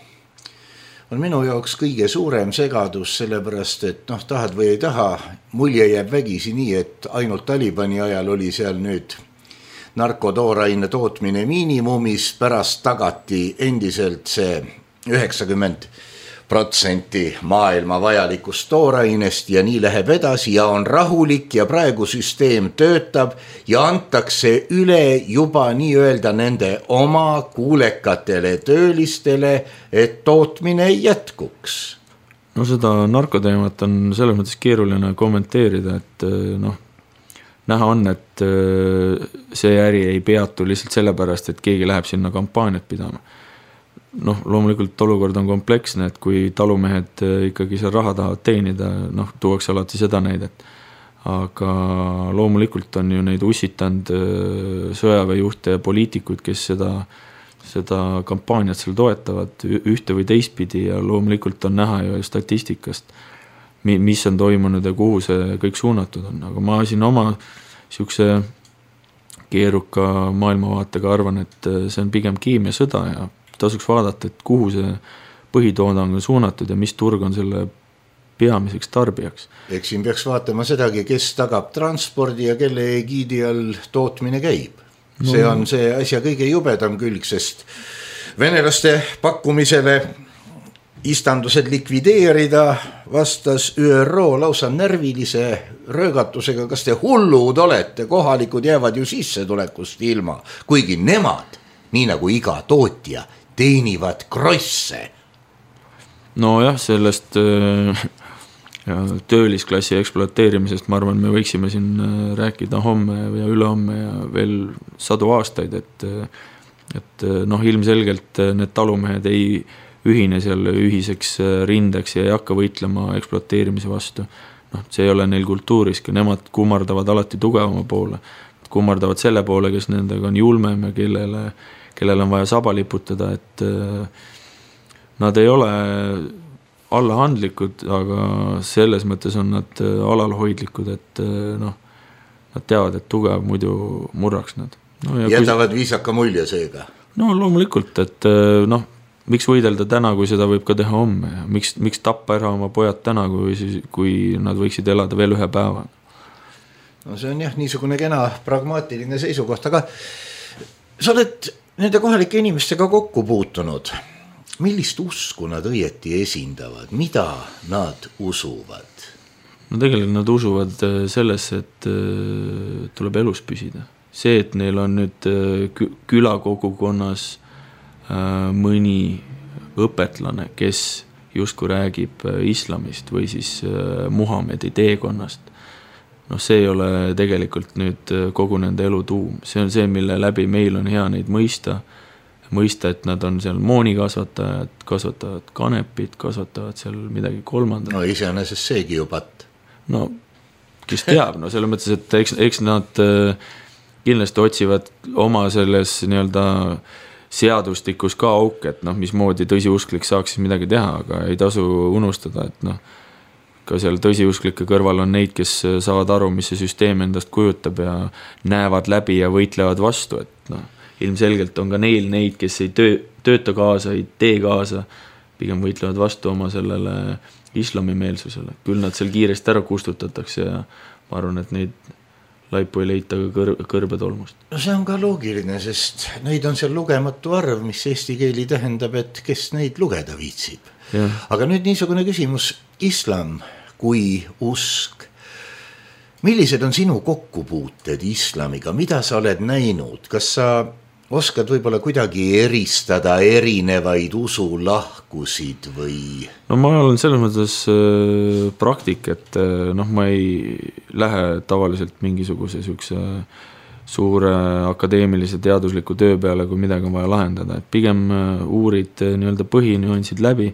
on minu jaoks kõige suurem segadus, sellepärast, et noh, tahad või ei taha, mulje jääb vägisi nii, et ainult Talibani ajal oli seal nüüd narkotooraine tootmine miinimumis, pärast tagati endiselt see üheksakümmend protsenti maailma vajalikust toorainest ja nii läheb edasi ja on rahulik ja praegu süsteem töötab ja antakse üle juba nii-öelda nende oma kuulekatele töölistele, et tootmine jätkuks. No seda narkoteemat on selles mõttes keeruline kommenteerida, et noh, näha on, et see äri ei peatu lihtsalt sellepärast, et keegi läheb sinna kampaaniat pidama. Noh, loomulikult olukord on kompleksne, et kui talumehed ikkagi seal raha tahavad teenida, noh, tuuakse alati seda näidet. Aga loomulikult on ju neid ussitanud sõjaväejuhte ja poliitikuid, kes seda, seda kampaaniat seal toetavad ühte või teistpidi ja loomulikult on näha ju statistikast, mis on toimunud ja kuhu see kõik suunatud on. Aga ma siin oma siukse keeruka maailmavaatega arvan, et see on pigem keemiasõda ja tasuks vaadata, et kuhu see põhitoodang on suunatud ja mis turg on selle peamiseks tarbijaks. Eks siin peaks vaatama sedagi, kes tagab transpordi ja kelle egiidi all tootmine käib. No. See on see asja kõige jubedam külg, sest venelaste pakkumisele istandused likvideerida vastas ÜRO lausa närvilise röögatusega, kas te hullud olete, kohalikud jäävad ju sissetulekust ilma, kuigi nemad, nii nagu iga tootja, teenivad krosse. No jah, sellest äh, töölisklassi ekspluateerimisest ma arvan, me võiksime siin rääkida homme ja ülehomme ja veel sadu aastaid, et, et noh, ilmselgelt need talumehed ei ühine seal ühiseks rindeks ja ei hakka võitlema ekspluateerimise vastu. Noh, see ei ole neil kultuuriski, nemad kummardavad alati tugevama poole, kummardavad selle poole, kes nendega on julmem ja kellele kellel on vaja saba liputada, et nad ei ole allahandlikud, aga selles mõttes on nad alalhoidlikud, et noh, nad teavad, et tugev muidu murraks nad. No, ja jätavad kui... viisaka mulje seega? No loomulikult, et noh, miks võidelda täna, kui seda võib ka teha homme? Miks, miks tappa ära oma pojad täna, kui, kui nad võiksid elada veel ühe päeva? No see on jah, niisugune kena pragmaatiline seisukoht, aga sa oled nende kohalike inimestega kokku puutunud. Millist usku nad õieti esindavad? Mida nad usuvad? No tegelikult nad usuvad sellesse, et tuleb elus püsida. See, et neil on nüüd külakogukonnas mõni õpetlane, kes justkui räägib islamist või siis Muhamedi teekonnast, noh, see ei ole tegelikult nüüd kogu nende elu tuum. See on see, mille läbi meil on hea neid mõista. Mõista, et nad on seal moonikasvatajad, kasvatavad kanepid, kasvatavad seal midagi kolmandat. No iseenesest seegi ju patt. No, kes teab, no selles mõttes, et eks, eks nad kindlasti otsivad oma selles nii-öelda seadustikus ka auk, et noh, mismoodi tõsiusklik saaks siis midagi teha, aga ei tasu unustada, et noh, ka seal tõsiusklike kõrval on neid, kes saavad aru, mis see süsteem endast kujutab ja näevad läbi ja võitlevad vastu, et noh, ilmselgelt on ka neil neid, kes ei töö, tööta kaasa, ei tee kaasa, pigem võitlevad vastu oma sellele islamimeelsusele. Küll nad seal kiiresti ära kustutatakse ja ma arvan, et neid laipu ei leita ka kõr- kõrbetolmust. No see on ka loogiline, sest neid on seal lugematu arv, mis eesti keeli tähendab, et kes neid lugeda viitsib. Ja. Aga nüüd niisugune küsimus, islam kui usk. Millised on sinu kokkupuuted islamiga? Mida sa oled näinud? Kas sa oskad võib-olla kuidagi eristada erinevaid usulahkusid või? No ma olen selles mõttes äh, praktik, et äh, noh, ma ei lähe tavaliselt mingisuguse sükse suure akadeemilise teadusliku töö peale, kui midagi on vaja lahendada. Et pigem äh, uurid äh, nii-öelda põhinüansid läbi,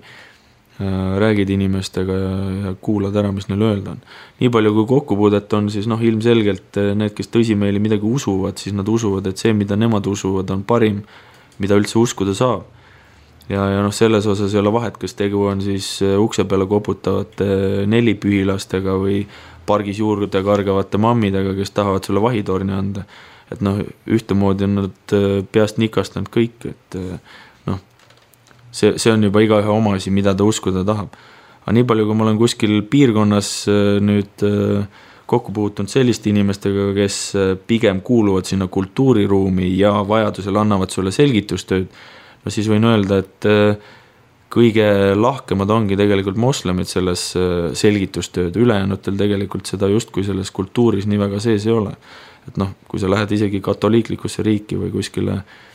räägid inimestega ja, ja kuulad ära, mis neil öelda on. Nii palju kui kokkupuudet on, siis noh, ilmselgelt need, kes tõsimeeli midagi usuvad, siis nad usuvad, et see, mida nemad usuvad, on parim, mida üldse uskuda saab. Ja, ja noh, selles osas ei ole vahet, kas tegu on siis ukse peale koputavate nelipühilastega või pargis juurde kargavate mammidega, kes tahavad sulle vahitorni anda. Et noh, ühtemoodi on nad peast nikastanud kõik, et noh, See, see on juba igaühe oma asi, mida ta uskuda tahab. Aga nii palju, kui ma olen kuskil piirkonnas nüüd kokku puutunud selliste inimestega, kes pigem kuuluvad sinna kultuuriruumi ja vajadusel annavad sulle selgitustööd, no siis võin öelda, et kõige lahkemad ongi tegelikult moslemid selles selgitustööd, ülejäänutel tegelikult seda justkui selles kultuuris nii väga sees ei ole. Et noh, kui sa lähed isegi katoliiklikusse riiki või kuskile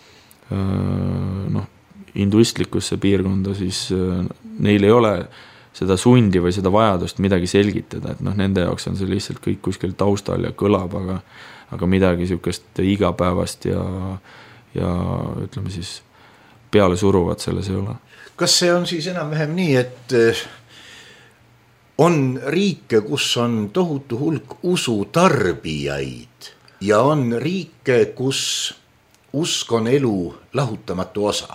noh, hinduistlikusse piirkonda, siis neil ei ole seda sundi või seda vajadust midagi selgitada, et noh, nende jaoks on see lihtsalt kõik kuskil taustal ja kõlab, aga, aga midagi sükest igapäevast ja, ja ütleme siis peale suruvat selles ei ole. Kas see on siis enam-vähem nii, et on riike, kus on tohutu hulk usutarbijaid ja on riike, kus usk on elu lahutamatu osa?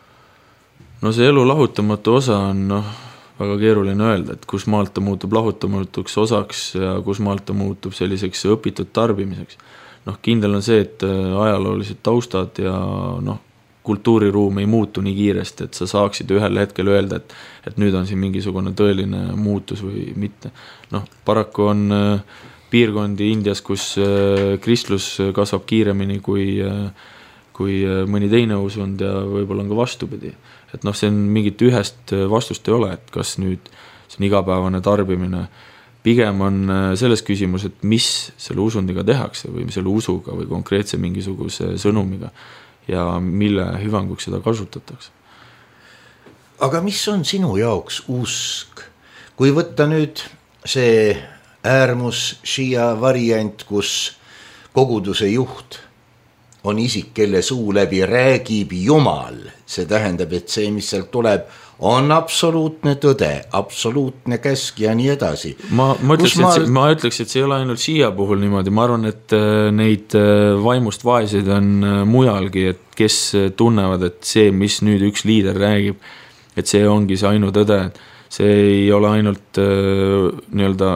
No see elu lahutamatu osa on noh, väga keeruline öelda, et kus maalt ta muutub lahutamatuks osaks ja kus maalt ta muutub selliseks õpitud tarbimiseks. Noh, kindel on see, et ajaloolised taustad ja noh, kultuuriruum ei muutu nii kiiresti, et sa saaksid ühel hetkel öelda, et, et nüüd on siin mingisugune tõeline muutus või mitte. Noh, paraku on piirkondi Indias, kus kristlus kasvab kiiremini kui, kui mõni teine usund ja võib-olla on ka vastupidi. Et noh, see on mingit ühest vastust ei ole, et kas nüüd see on igapäevane tarbimine. Pigem on selles küsimus, et mis selle usundiga tehakse või selle usuga või konkreetse mingisuguse sõnumiga ja mille hüvanguks seda kasutatakse. Aga mis on sinu jaoks usk? Kui võtta nüüd see äärmus Shia variant, kus koguduse juht on isik, kelle suu läbi räägib Jumal, see tähendab, et see, mis sealt tuleb, on absoluutne tõde, absoluutne käsk ja nii edasi. Ma, ma, ütleks, ma... See, ma ütleks, et see ei ole ainult Shia puhul niimoodi, ma arvan, et neid vaimust vaeseid on mujalgi, et kes tunnevad, et see, mis nüüd üks liider räägib, et see ongi see ainu tõde, see ei ole ainult nii-öelda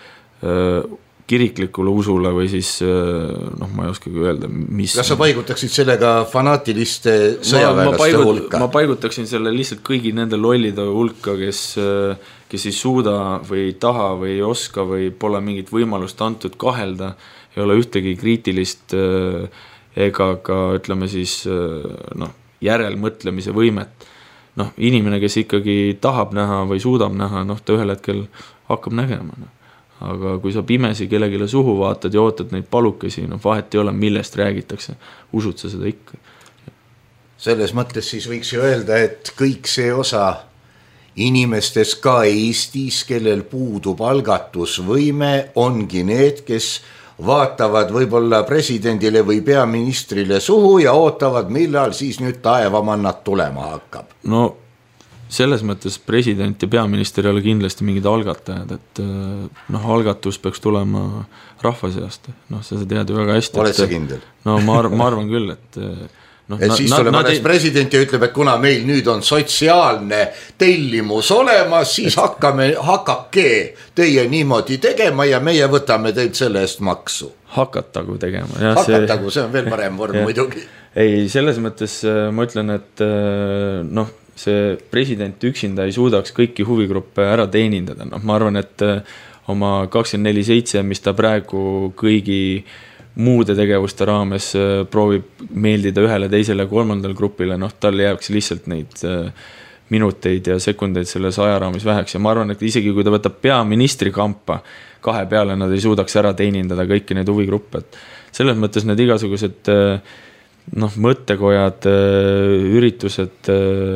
kiriklikule usule või siis noh, ma ei oskagi öelda, mis... Kas sa paigutaksid sellega fanaatiliste sõjaväelaste ma, ma hulka? Ma paigutaksin selle lihtsalt kõigi nende lollide hulka, kes, kes ei suuda või ei taha või ei oska või pole mingit võimalust antud kahelda, ei ole ühtegi kriitilist ega ka ütleme siis noh, järelmõtlemise võimet. Noh, inimene, kes ikkagi tahab näha või suudab näha, noh, ta ühel hetkel hakkab nägema, noh. Aga kui sa pimesi kellegile suhu vaatad ja ootad neid palukesi, no vahet ei ole, millest räägitakse, usud sa seda ikka. Selles mõttes siis võiks ju öelda, et kõik see osa inimestes ka Eestis, kellel puudub algatusvõime, ongi need, kes vaatavad võib-olla presidendile või peaministrile suhu ja ootavad, millal siis nüüd taevamannad tulema hakkab. No selles mõttes president ja peaminister ei ole kindlasti mingid algatajad, et noh, algatus peaks tulema rahva seast. Noh, sa tead ju väga hästi. Oled sa kindel? No ma, arv, ma arvan küll, et no, et siis tuleb alles ei... president ja ütleb, et kuna meil nüüd on sotsiaalne tellimus olemas, siis hakkame, hakake teie niimoodi tegema ja meie võtame teilt selle eest maksu. Hakatagu tegema. Ja Hakatagu, see... see on veel parem vorm muidugi. Ei, selles mõttes ma ütlen, et noh, see president üksinda ei suudaks kõiki huvigruppe ära teenindada. No, ma arvan, et oma kakskümmend neli seitse, mis ta praegu kõigi muude tegevuste raames proovib meeldida ühele, teisele, kolmandale grupile, noh, tal jääks lihtsalt neid minuteid ja sekundeid selles ajaraamis väheks. Ja ma arvan, et isegi kui ta võtab peaministri kampa, kahe peale nad ei suudaks ära teenindada kõiki neid huvigruppe. Selles mõttes need igasugused noh, mõttekojad, üritused,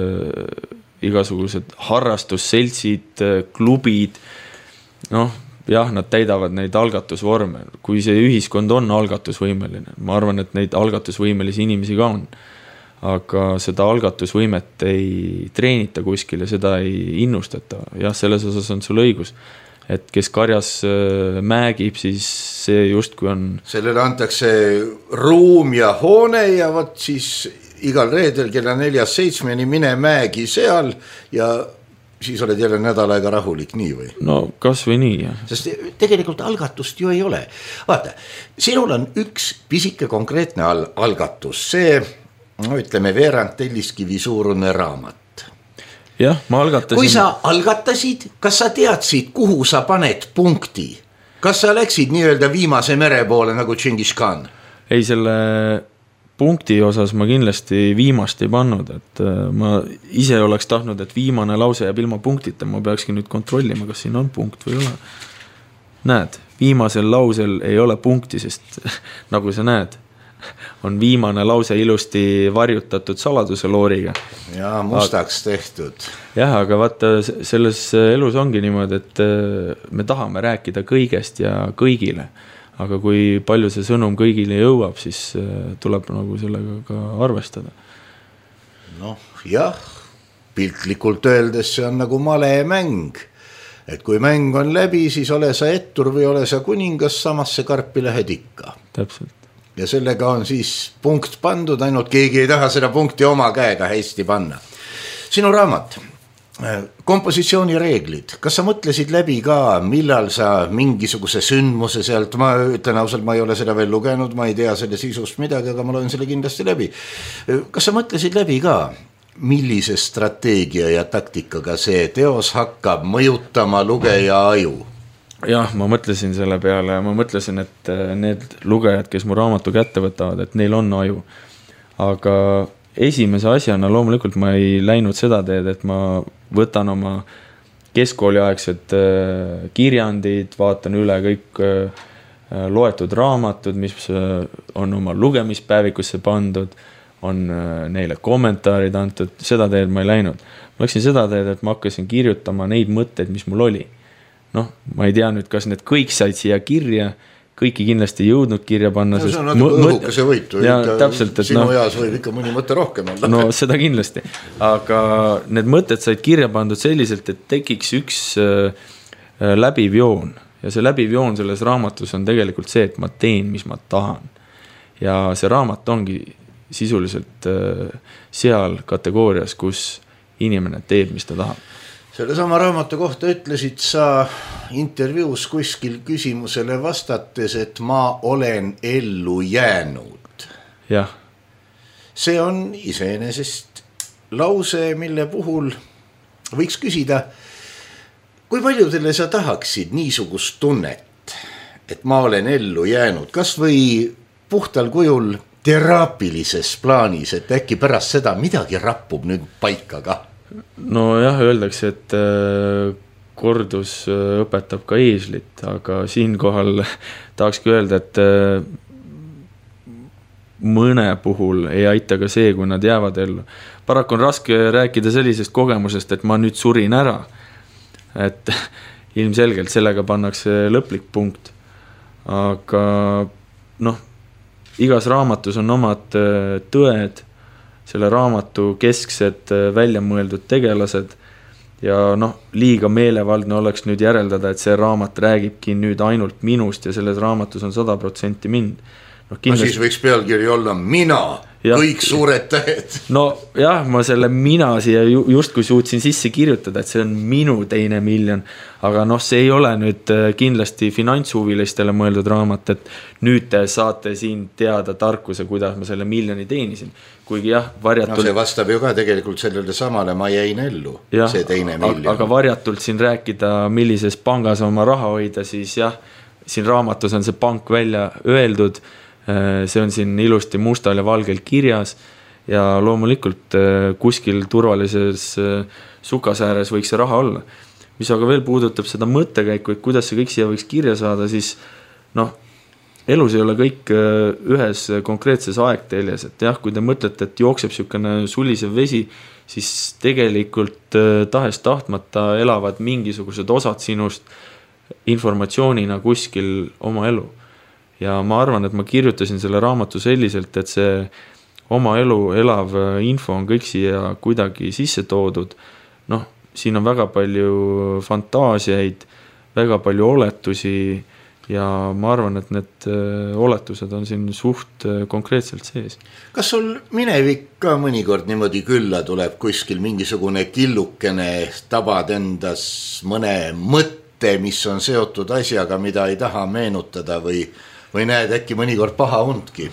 igasugused harrastusseltsid, klubid, noh, jah, nad täidavad neid algatusvorme. Kui see ühiskond on algatusvõimeline, ma arvan, et neid algatusvõimelisi inimesi ka on. Aga seda algatusvõimet ei treenita kuskil ja seda ei innustata. Jah, selles osas on sul õigus. Et kes karjas mägib, siis see justkui on... Sellele antakse ruum ja hoone ja võt siis igal reedel kella neljast seitsmeni mine mägi seal ja siis oled jälle nädal aega rahulik, nii või? No kas või nii, jah. Sest tegelikult algatust ju ei ole. Vaata, sinul on üks pisike konkreetne al- algatus, see, no ütleme, veerand telliskivi suurune raamat. Jah, ma algatasin... Kui sa algatasid, kas sa teadsid, kuhu sa paned punkti? kas sa läksid nii-öelda viimase mere poole nagu Džingis Khan? Ei, selle punkti osas ma kindlasti viimast ei pannud, et ma ise oleks tahtnud, et viimane lause jääb ilma punktita, ma peakski nüüd kontrollima, kas siin on punkt või ei ole. Näed, viimasel lausel ei ole punkti, sest nagu sa näed, on viimane lause ilusti varjutatud saladuse looriga. Ja mustaks tehtud. Jah, aga vaata, selles elus ongi niimoodi, et me tahame rääkida kõigest ja kõigile. Aga kui palju see sõnum kõigile jõuab, siis tuleb nagu sellega ka arvestada. Noh, jah, piltlikult öeldes see on nagu male mäng. Et kui mäng on läbi, siis ole sa ettur või ole sa kuningas, samasse karpi lähed ikka. Täpselt. Ja sellega on siis punkt pandud, ainult keegi ei taha seda punkti oma käega hästi panna. Sinu raamat, kompositsiooni reeglid, kas sa mõtlesid läbi ka, millal sa mingisuguse sündmuse sealt, ma ütlen ausalt, ma ei ole seda veel lugenud, ma ei tea selle sisust midagi, aga ma loen selle kindlasti läbi. Kas sa mõtlesid läbi ka, millise strateegia ja taktikaga see teos hakkab mõjutama lugeja aju? Jah, ma mõtlesin selle peale, ma mõtlesin, et need lugejad, kes mu raamatu kätte võtavad, et neil on aju. Aga esimese asjana loomulikult ma ei läinud seda teed, et ma võtan oma keskkooliaegsed kirjandid, vaatan üle kõik loetud raamatud, mis on oma lugemispäevikusse pandud, on neile kommentaarid antud, seda teed ma ei läinud. Ma läksin seda teed, et ma hakkasin kirjutama neid mõtteid, mis mul oli. Noh, ma ei tea nüüd, kas need kõik said siia kirja, kõiki kindlasti ei jõudnud kirja panna. No, see on natuke õhukese võitu, ja, täpselt, sinu no, eas võib ikka mõni mõte rohkem olla. No seda kindlasti, aga need mõtted said kirja pandud selliselt, et tekiks üks äh, läbiv joon ja see läbiv joon selles raamatus on tegelikult see, et ma teen, mis ma tahan ja see raamat ongi sisuliselt äh, seal kategoorias, kus inimene teeb, mis ta tahab. Selle sama raamatu kohta ütlesid sa intervjuus kuskil küsimusele vastates, et ma olen ellu jäänud. Jah. See on iseenesest lause, mille puhul võiks küsida, kui paljudele sa tahaksid niisugust tunnet, et ma olen ellu jäänud, kas või puhtal kujul teraapilises plaanis, et äkki pärast seda midagi rappub nüüd paika ka? No jah, öeldakse, et kordus õpetab ka eeslit, aga siinkohal tahakski öelda, et mõne puhul ei aita ka see, kui nad jäävad ellu. Paraku on raske rääkida sellisest kogemusest, et ma nüüd surin ära. Et ilmselgelt sellega pannakse lõplik punkt. Aga noh, igas raamatus on omad tõed, selle raamatu kesksed välja mõeldud tegelased ja noh, liiga meelevaldne oleks nüüd järeldada, et see raamat räägibki nüüd ainult minust ja selles raamatus on sada protsenti mind. No, kindlasti... no siis võiks pealkiri olla mina, ja, kõik suured tähed. No jah, ma selle mina siia just kui suutsin sisse kirjutada, et see on minu teine miljon, aga noh, see ei ole nüüd kindlasti finantshuvilistele mõeldud raamat, et nüüd te saate siin teada tarkuse, kuidas ma selle miljoni teenisin. Kuigi jah, varjatult... No see vastab ju ka tegelikult sellele samale, ma jäin ellu, ja, see teine miljon. Aga varjatult siin rääkida, millises pangas oma raha hoida, siis jah, siin raamatus on see pank välja öeldud, see on siin ilusti mustal ja valgel kirjas ja loomulikult kuskil turvalises sukasääres võiks see raha olla. Mis aga veel puudutab seda mõttekäiku, et kuidas see kõik siia võiks kirja saada, siis noh, elus ei ole kõik ühes konkreetses aegteljes, et jah, kui te mõtlete, et jookseb siukene sulisev vesi, siis tegelikult tahes tahtmata elavad mingisugused osad sinust informatsioonina kuskil oma elu. Ja ma arvan, et ma kirjutasin selle raamatu selliselt, et see oma elu elav info on kõik siia kuidagi sisse toodud. Noh, siin on väga palju fantaasiaid, väga palju oletusi ja ma arvan, et need oletused on siin suht konkreetselt sees. Kas sul minevik ka mõnikord niimoodi külla tuleb kuskil mingisugune killukene, tabad endas mõne mõtte, mis on seotud asjaga, mida ei taha meenutada või või näed äkki mõnikord paha undki?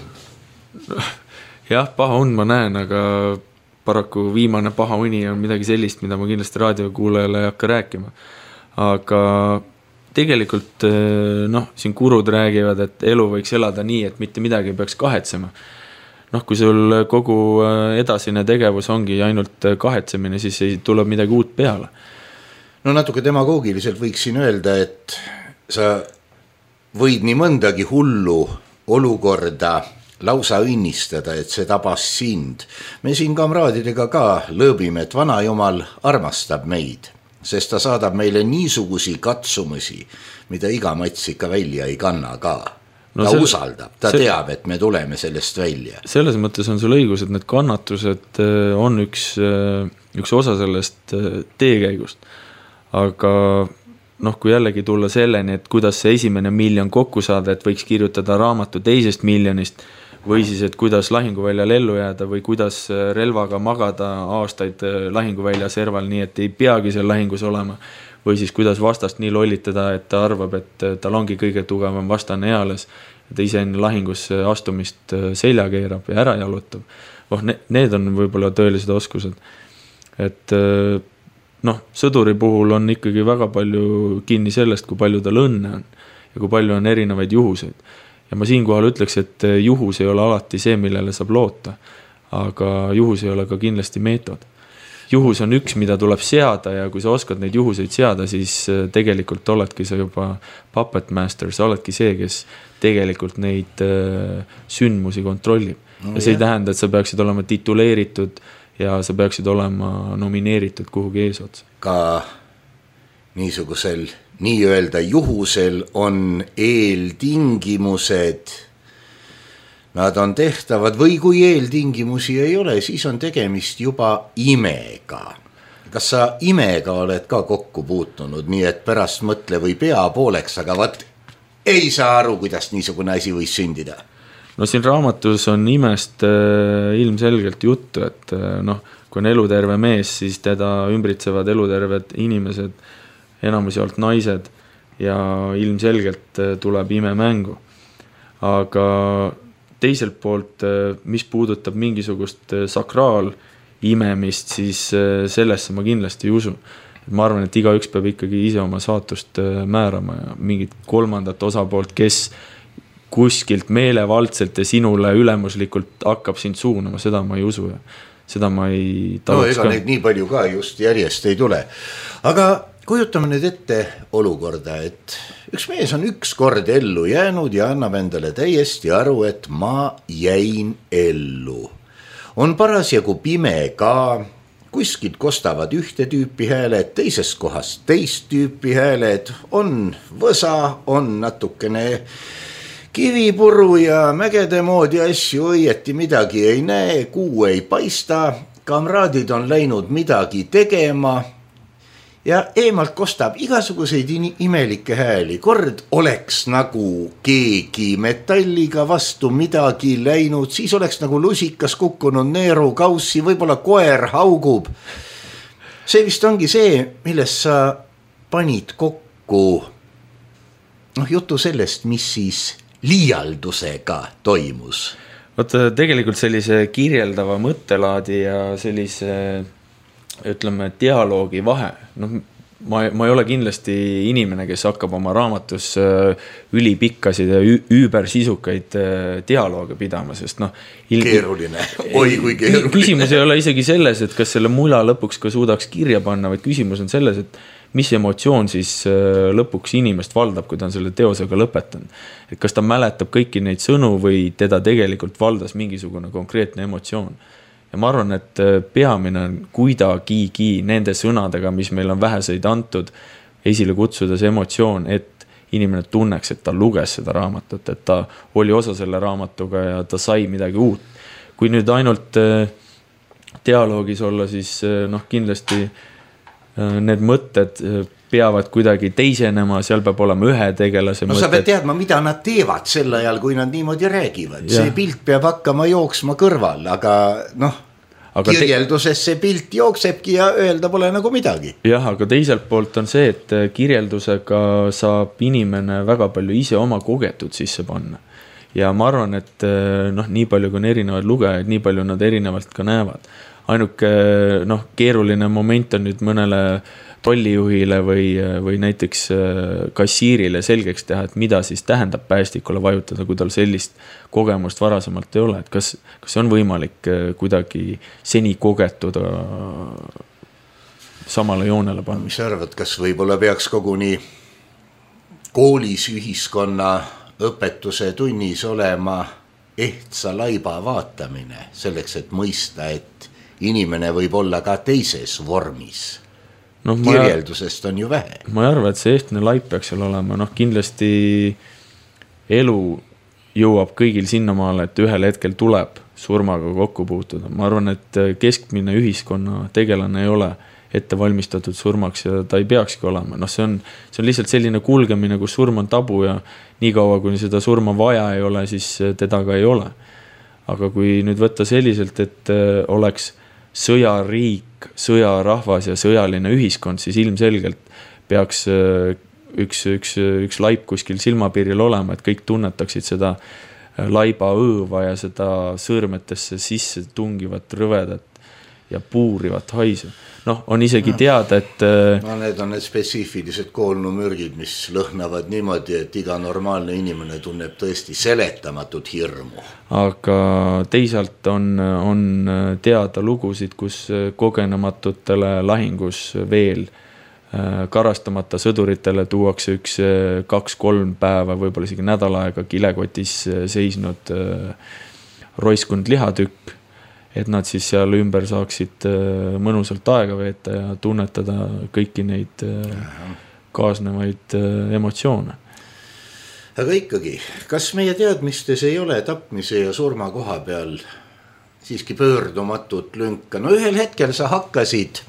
Jah, paha und ma näen, aga paraku viimane paha uni on midagi sellist, mida ma kindlasti raadiokuulajale ei hakka rääkima. Aga tegelikult noh, siin kurud räägivad, et elu võiks elada nii, et mitte midagi ei peaks kahetsema. Noh, kui sul kogu edasine tegevus ongi ainult kahetsemine, siis ei tule midagi uut peale. No natuke demagoogiliselt võiksin öelda, et sa võid nii mõndagi hullu olukorda lausa õnnistada, et see tabas sind. Me siin kamraadidega ka lõõbime, et vana jumal armastab meid, sest ta saadab meile niisugusi katsumusi, mida iga mats ikka välja ei kanna ka. No ta sel... usaldab, ta see... teab, et me tuleme sellest välja. Selles mõttes on sul õigus, et need kannatused on üks, üks osa sellest teekäigust. Aga noh, kui jällegi tulla selleni, et kuidas see esimene miljon kokku saada, et võiks kirjutada raamatu teisest miljonist, või siis, et kuidas lahinguväljal ellu jääda või kuidas relvaga magada aastaid lahinguväljal serval, nii et ei peagi seal lahingus olema. Või siis kuidas vastast nii lollitada, et ta arvab, et tal ongi kõige tugevam vastane eales, et ta ise enne lahingusse astumist selja keerab ja ära jalutab. Oh, ne- need on võib-olla tõelised oskused. Et noh, sõduri puhul on ikkagi väga palju kinni sellest, kui palju tal õnne on ja kui palju on erinevaid juhuseid. Ja ma siinkohal ütleks, et juhus ei ole alati see, millele saab loota, aga juhus ei ole ka kindlasti meetod. Juhus on üks, mida tuleb seada ja kui sa oskad neid juhuseid seada, siis tegelikult oledki sa juba puppet master, sa oledki see, kes tegelikult neid sündmusi kontrollib. No, ja see ei tähenda, et sa peaksid olema tituleeritud ja sa peaksid olema nomineeritud kuhugi eesotsa. Ka niisugusel nii-öelda juhusel on eeltingimused. Nad on tehtavad või kui eeltingimusi ei ole, siis on tegemist juba imega. Kas sa imega oled ka kokku puutunud, nii et pärast mõtle või pea pooleks, aga võt, ei saa aru, kuidas niisugune asi võis sündida? No siin raamatus on imest äh, ilmselgelt juttu, et äh, noh, kui on eluterve mees, siis teda ümbritsevad eluterved inimesed, enamusi alt naised ja ilmselgelt äh, tuleb ime mängu. Aga teiselt poolt, mis puudutab mingisugust sakraal imemist, siis sellesse ma kindlasti ei usu. Ma arvan, et igaüks peab ikkagi ise oma saatust määrama ja mingit kolmandat osapoolt, kes kuskilt meelevaldselt ja sinule ülemuslikult hakkab sind suunama, seda ma ei usu ja seda ma ei taluks no, ega ka. Neid nii palju ka just järjest ei tule. Aga kujutame nüüd ette olukorda, et üks mees on üks kord ellu jäänud ja annab endale täiesti aru, et ma jäin ellu. On parasjagu pime ka, kuskilt kostavad ühte tüüpi hääled, teisest kohast teist tüüpi hääled, on võsa, on natukene kivipuru ja mägede moodi asju õieti midagi ei näe, kuu ei paista, kamraadid on läinud midagi tegema ja eemalt kostab igasuguseid imelikke hääli. Kord oleks nagu keegi metalliga vastu midagi läinud, siis oleks nagu lusikas kukkunud neeru kaussi, võib-olla koer haugub. See vist ongi see, milles sa panid kokku noh, jutu sellest, mis siis liialdusega toimus. Võtta tegelikult sellise kirjeldava mõttelaadi ja sellise ütleme dialoogi vahe. No, ma, ma ei ole kindlasti inimene, kes hakkab oma raamatus ülipikkasid ja üübersisukaid dialoogi pidama, sest noh il... keeruline, oi kui keeruline. Küsimus ei ole isegi selles, et kas selle mula lõpuks ka suudaks kirja panna, vaid küsimus on selles, et mis emotsioon siis lõpuks inimest valdab, kui ta on selle teosega lõpetanud. Et kas ta mäletab kõiki neid sõnu või teda tegelikult valdas mingisugune konkreetne emotsioon. Ja ma arvan, et peamine on kuidagigi nende sõnadega, mis meil on väheseid antud, esile kutsuda see emotsioon, et inimene tunneks, et ta luges seda raamatut, et ta oli osa selle raamatuga ja ta sai midagi uut. Kui nüüd ainult dialoogis olla, siis noh, kindlasti need mõtted peavad kuidagi teisenema, seal peab olema ühe tegelase no, mõtted. Sa pead teadma, mida nad teevad sel ajal, kui nad niimoodi räägivad. Ja. See pilt peab hakkama jooksma kõrval, aga noh, aga kirjelduses see pilt jooksebki ja öelda pole nagu midagi. Jah, aga teiselt poolt on see, et kirjeldusega saab inimene väga palju ise oma kogetud sisse panna. Ja ma arvan, et noh, nii palju kui on erinevaid lugejaid, nii palju nad erinevalt ka näevad. Ainuke noh, keeruline moment on nüüd mõnele tollijuhile või, või näiteks kassiirile selgeks teha, et mida siis tähendab päästikule vajutada, kui tal sellist kogemust varasemalt ei ole, et kas, kas on võimalik kuidagi seni kogetuda samale joonele panna? Mis arvad, kas võib-olla peaks koguni koolis ühiskonna õpetuse tunnis olema ehtsa laiba vaatamine selleks, et mõista, et inimene võib olla ka teises vormis? No, kirjeldusest on ju vähe. Ma ei arva, et see ehtne laip peaks seal olema. Noh, kindlasti elu jõuab kõigil sinnamaale, et ühel hetkel tuleb surmaga kokku puutuda. Ma arvan, et keskmine ühiskonna tegelane ei ole ette valmistatud surmaks ja ta ei peakski olema. Noh, see on, see on lihtsalt selline kulgemine, kus surm on tabu ja nii kaua, kui seda surma vaja ei ole, siis teda ka ei ole. Aga kui nüüd võtta selliselt, et oleks sõjariik, sõjarahvas ja sõjaline ühiskond, siis ilmselgelt peaks üks, üks, üks laip kuskil silmapiiril olema, et kõik tunnetaksid seda laiba õõva ja seda sõõrmetesse sisse tungivat rõvedat ja puurivat haisu. Noh, on isegi teada, et... No need on need spetsiifilised koolnumürgid, mis lõhnavad niimoodi, et iga normaalne inimene tunneb tõesti seletamatut hirmu. Aga teisalt on, on teada lugusid, kus kogenematutele lahingus veel karastamata sõduritele tuuakse üks kaks-kolm päeva, võib-olla isegi nädal aega kilekotis seisnud roiskund lihatükk, et nad siis seal ümber saaksid mõnusalt aega veeta ja tunnetada kõiki neid kaasnevaid emotsioone. Aga ikkagi, kas meie teadmistes ei ole tapmise ja surma koha peal siiski pöördumatut lünka? No ühel hetkel sa hakkasid,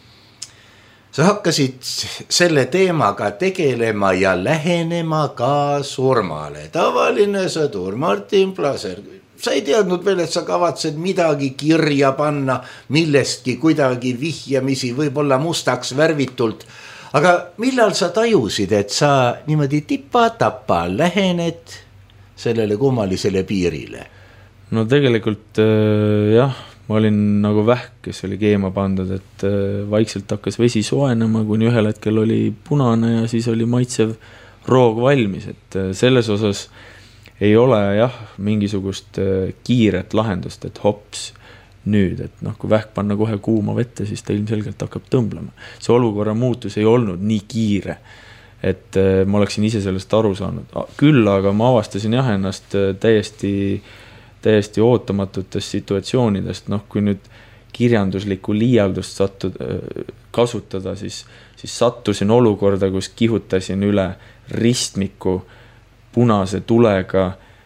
sa hakkasid selle teemaga tegelema ja lähenema ka surmale. Tavaline sõdur Martin Plaser, sa ei teadnud veel, et sa kavatsed midagi kirja panna, millestki kuidagi vihjamisi, võib-olla mustaks värvitult. Aga millal sa tajusid, et sa niimoodi tipa-tapa lähened sellele kummalisele piirile? No tegelikult jah, ma olin nagu vähk, kes oli keema pandud, et vaikselt hakkas vesi sooenema, kuni ühel hetkel oli punane ja siis oli maitsev roog valmis, et selles osas ei ole jah mingisugust kiiret lahendust, et hops nüüd, et noh, kui vähk panna kohe kuuma vette, siis ta ilmselgelt hakkab tõmblema. See olukorra muutus ei olnud nii kiire, et ma oleksin ise sellest aru saanud. Küll aga ma avastasin jah ennast täiesti, täiesti ootamatutest situatsioonidest, noh kui nüüd kirjanduslikku liialdust sattud, kasutada, siis, siis sattusin olukorda, kus kihutasin üle ristmiku punase tulega,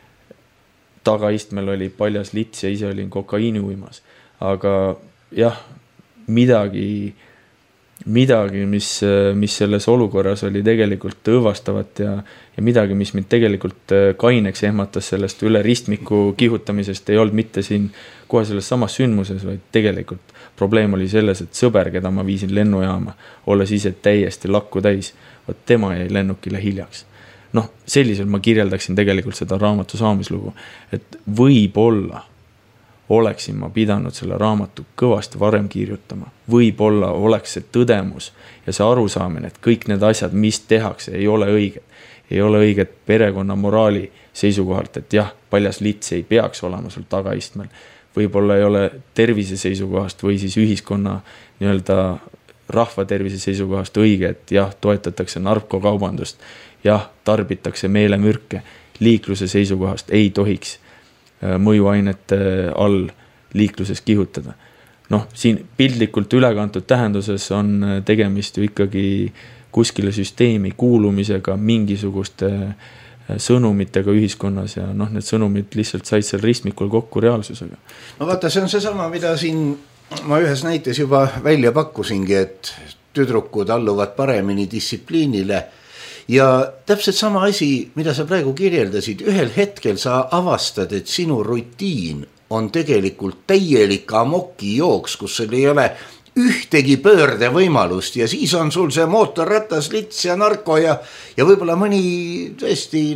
tagaistmel oli paljas lits ja ise olin kokaiini uimas. Aga jah, midagi, midagi mis, mis selles olukorras oli tegelikult õõvastavat ja, ja midagi, mis mind tegelikult kaineks ehmatas sellest üle ristmiku kihutamisest, ei olnud mitte siin kohe selles samas sündmuses, vaid tegelikult probleem oli selles, et sõber, keda ma viisin lennujaama, olles ise täiesti lakku täis, vaat tema jäi lennukile hiljaks. Noh, sellisel ma kirjeldaksin tegelikult seda raamatu saamislugu, et võib-olla oleksin ma pidanud selle raamatu kõvasti varem kirjutama. Võib-olla oleks see tõdemus ja see arusaamine, et kõik need asjad, mis tehakse, ei ole õiged. Ei ole õiged perekonna moraali seisukohalt, et jah, paljas lits ei peaks olema sul tagaistmel. Võib-olla ei ole tervise seisukohast või siis ühiskonna nii-öelda rahva tervise seisukohast õige, et jah, toetatakse narkokaubandust. Jah, tarbitakse meelemürke, liikluse seisukohast ei tohiks mõjuainete all liikluses kihutada. Noh, siin pildlikult ülekantud tähenduses on tegemist ju ikkagi kuskile süsteemi kuulumisega, mingisuguste sõnumitega ühiskonnas ja noh, need sõnumid lihtsalt said seal ristmikul kokku reaalsusega. No vaata, see on see sama, mida siin ma ühes näites juba välja pakkusingi, et tüdrukud alluvad paremini distsipliinile. Ja täpselt sama asi, mida sa praegu kirjeldasid, ühel hetkel sa avastad, et sinu rutiin on tegelikult täielik amoki jooks, kus sul ei ole ühtegi pöörde võimalust ja siis on sul see mootorratas, lits ja narko ja, ja võib-olla mõni tõesti noh,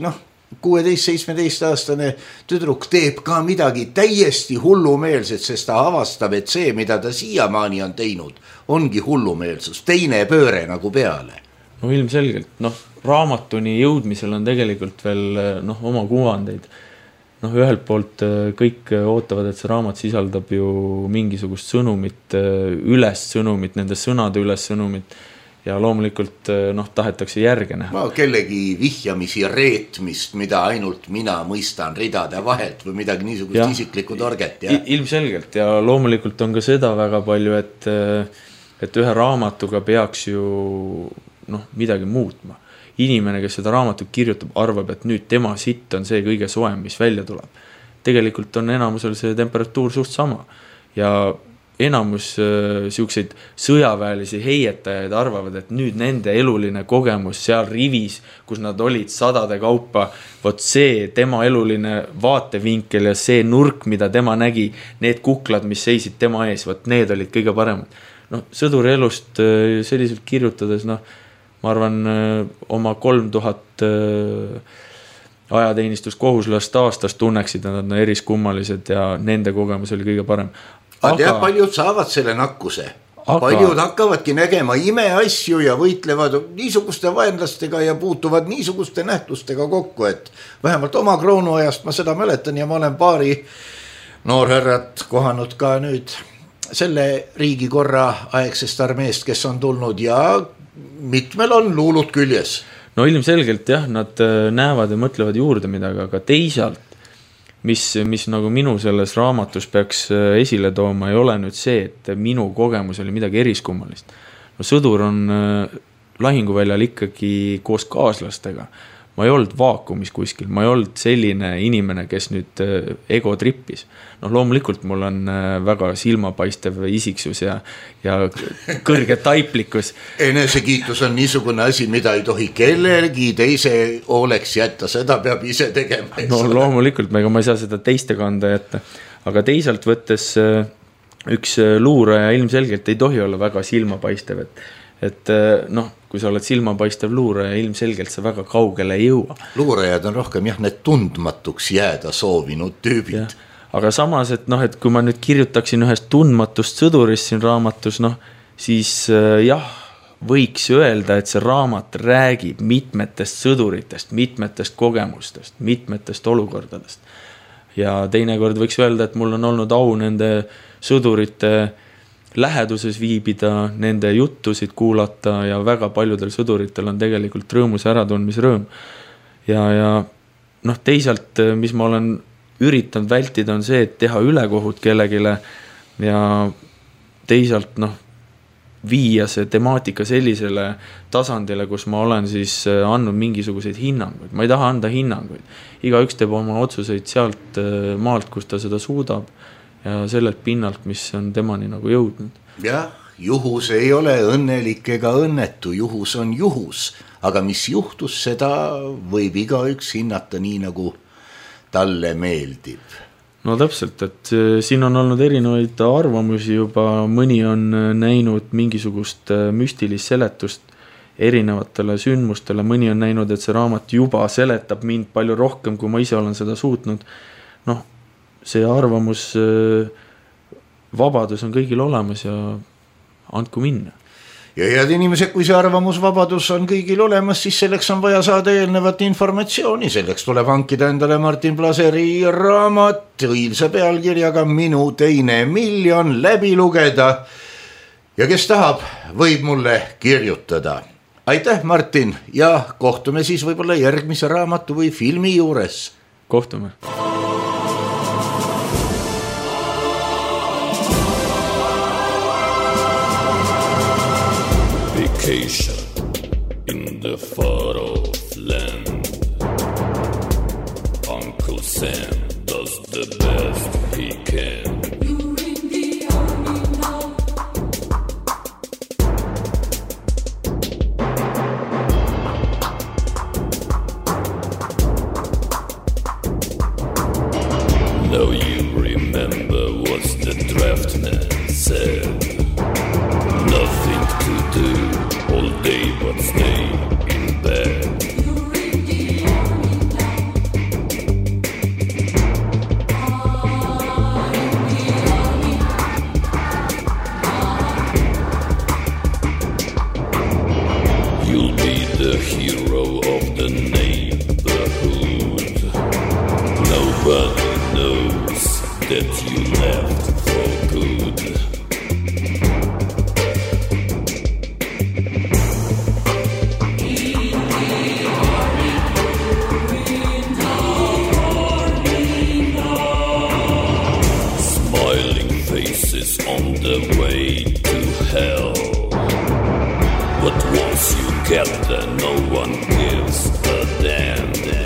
kuueteist seitsmeteist aastane tüdruk teeb ka midagi täiesti hullumeelset, sest ta avastab, et see, mida ta siiamaani on teinud, ongi hullumeelsus, teine pööre nagu peale. No ilmselgelt, noh, raamatuni jõudmisel on tegelikult veel noh, oma kuvandeid. Noh, ühelt poolt kõik ootavad, et see raamat sisaldab ju mingisugust sõnumit, üles sõnumit, nende sõnade üles sõnumit ja loomulikult noh, tahetakse järge näha. Ma kellegi vihjamisi reetmist, mida ainult mina mõistan ridade vahelt või midagi niisugust ja, isiklikku target. Ja? Ilmselgelt ja loomulikult on ka seda väga palju, et, et ühe raamatuga peaks ju noh, midagi muutma. Inimene, kes seda raamatut kirjutab, arvab, et nüüd tema sitt on see kõige soem, mis välja tuleb. Tegelikult on enamusel see temperatuur suht sama ja enamus äh, siukseid sõjaväelisi heietajaid arvavad, et nüüd nende eluline kogemus seal rivis, kus nad olid sadade kaupa, vot see tema eluline vaatevinkel ja see nurk, mida tema nägi, need kuklad, mis seisid tema ees, vot need olid kõige paremad. No, sõduri elust äh, selliselt kirjutades, noh, ma arvan, oma kolm tuhat ajateenistuskohuslast aastas tunneksid, nad on eriskummalised ja nende kogemus oli kõige parem. Aga tea, paljud saavad selle nakkuse. Aga... Paljud hakkavadki nägema imeasju ja võitlevad niisuguste vaenlastega ja puutuvad niisuguste nähtustega kokku, et vähemalt oma kroonuajast ma seda mäletan ja ma olen paari noorherrat kohanud ka nüüd selle riigikorra aegsest armeest, kes on tulnud ja mitmel on luulud küljes. No ilmselgelt jah, nad näevad ja mõtlevad juurde midagi, aga teisalt, mis, mis nagu minu selles raamatus peaks esile tooma, ei ole nüüd see, et minu kogemus oli midagi eriskummalist. No sõdur on lahinguväljal ikkagi koos kaaslastega. Ma ei olnud vaakumis kuskil, ma ei olnud selline inimene, kes nüüd ego trippis. No loomulikult mul on väga silmapaistev isiksus ja, ja kõrge taiplikkus. Enesekiitus on niisugune asi, mida ei tohi kellelgi teise oleks jätta, seda peab ise tegema. No loomulikult, ega ma ei saa seda teiste kanda jätta. Aga teisalt võttes üks luuraja ilmselgelt ei tohi olla väga silmapaistev, et et noh, kui sa oled silmapaistev luuraja, ilmselgelt sa väga kaugele ei jõua. Luurajad on rohkem jah, need tundmatuks jääda soovinud tüübid. Ja, aga samas, et noh, et kui ma nüüd kirjutaksin ühest tundmatust sõdurist siin raamatus, noh, siis jah, võiks öelda, et see raamat räägib mitmetest sõduritest, mitmetest kogemustest, mitmetest olukordadest. Ja teinekord võiks öelda, et mul on olnud au nende sõdurite läheduses viibida, nende juttusid kuulata ja väga paljudel sõduritel on tegelikult rõõmus äratundmisrõõm. Ja, ja noh, teisalt, mis ma olen üritanud vältida, on see, et teha ülekohut kellegile ja teisalt noh, viia see temaatika sellisele tasandile, kus ma olen siis andnud mingisuguseid hinnanguid. Ma ei taha anda hinnanguid. Igaüks teeb oma otsuseid sealt maalt, kus ta seda suudab. Ja sellelt pinnalt, mis on temani nagu jõudnud. Jah, juhus ei ole õnnelik ega õnnetu, juhus on juhus, aga mis juhtus, seda võib igaüks hinnata nii, nagu talle meeldib. No täpselt, et siin on olnud erinevaid arvamusi juba, mõni on näinud mingisugust müstilist seletust erinevatele sündmustele, mõni on näinud, et see raamat juba seletab mind palju rohkem, kui ma ise olen seda suutnud. Noh, see arvamus, vabadus on kõigil olemas ja andku minna. Ja head inimesed, kui see arvamusvabadus on kõigil olemas, siis selleks on vaja saada eelnevat informatsiooni. Selleks tuleb hankida endale Martin Plaseri raamat õilsa pealkirjaga Minu teine miljon läbi lugeda. Ja kes tahab, võib mulle kirjutada. Aitäh, Martin, ja kohtume siis võib-olla järgmise raamatu või filmi juures. Kohtume. In the far off land, Uncle Sam does the best he can. You're in the army now. Now you remember what the draftman said. Nothing to do all day but stay in bed. You're in the army now. that you left for good. Smiling faces on the way to hell. But once you get there, no one gives a damn.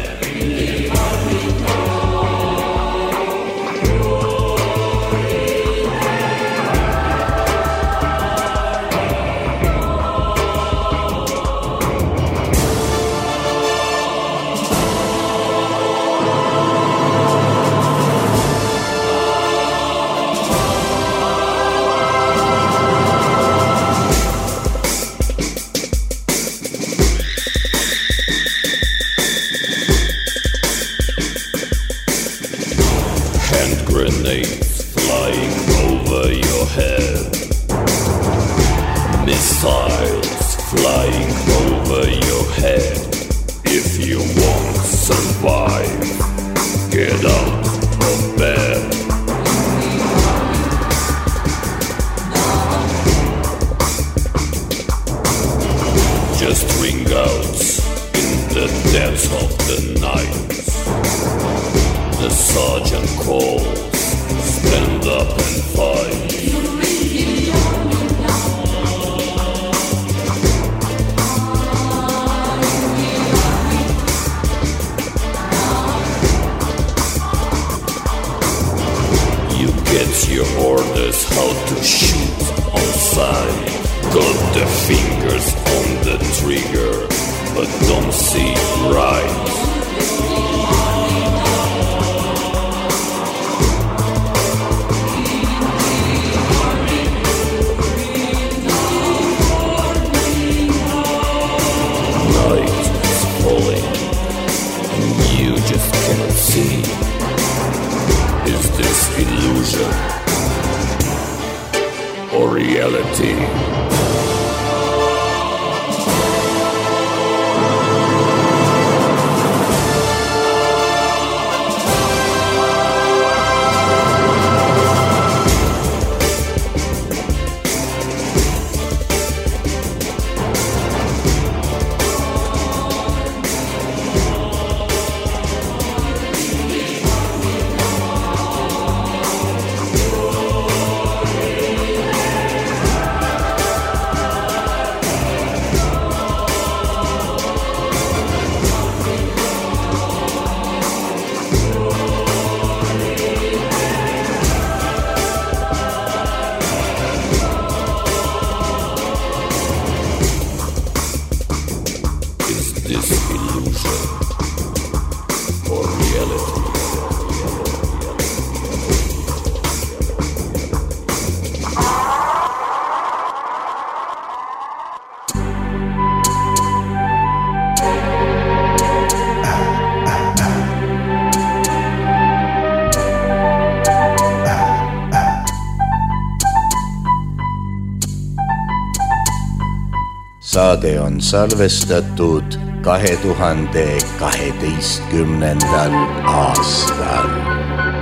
Grenades flying over your head. Missiles flying over your head. If you won't survive, get out of bed. Just ring out in the depths of the night. The sergeant calls. Stand up and fight. You get your orders how to shoot on sight. Got the fingers on the trigger, but don't see right. Cannot see. Is this illusion or reality? This illusion or reality? Saade on salvestatud kahe tuhande kaheteistkümnendal aastal.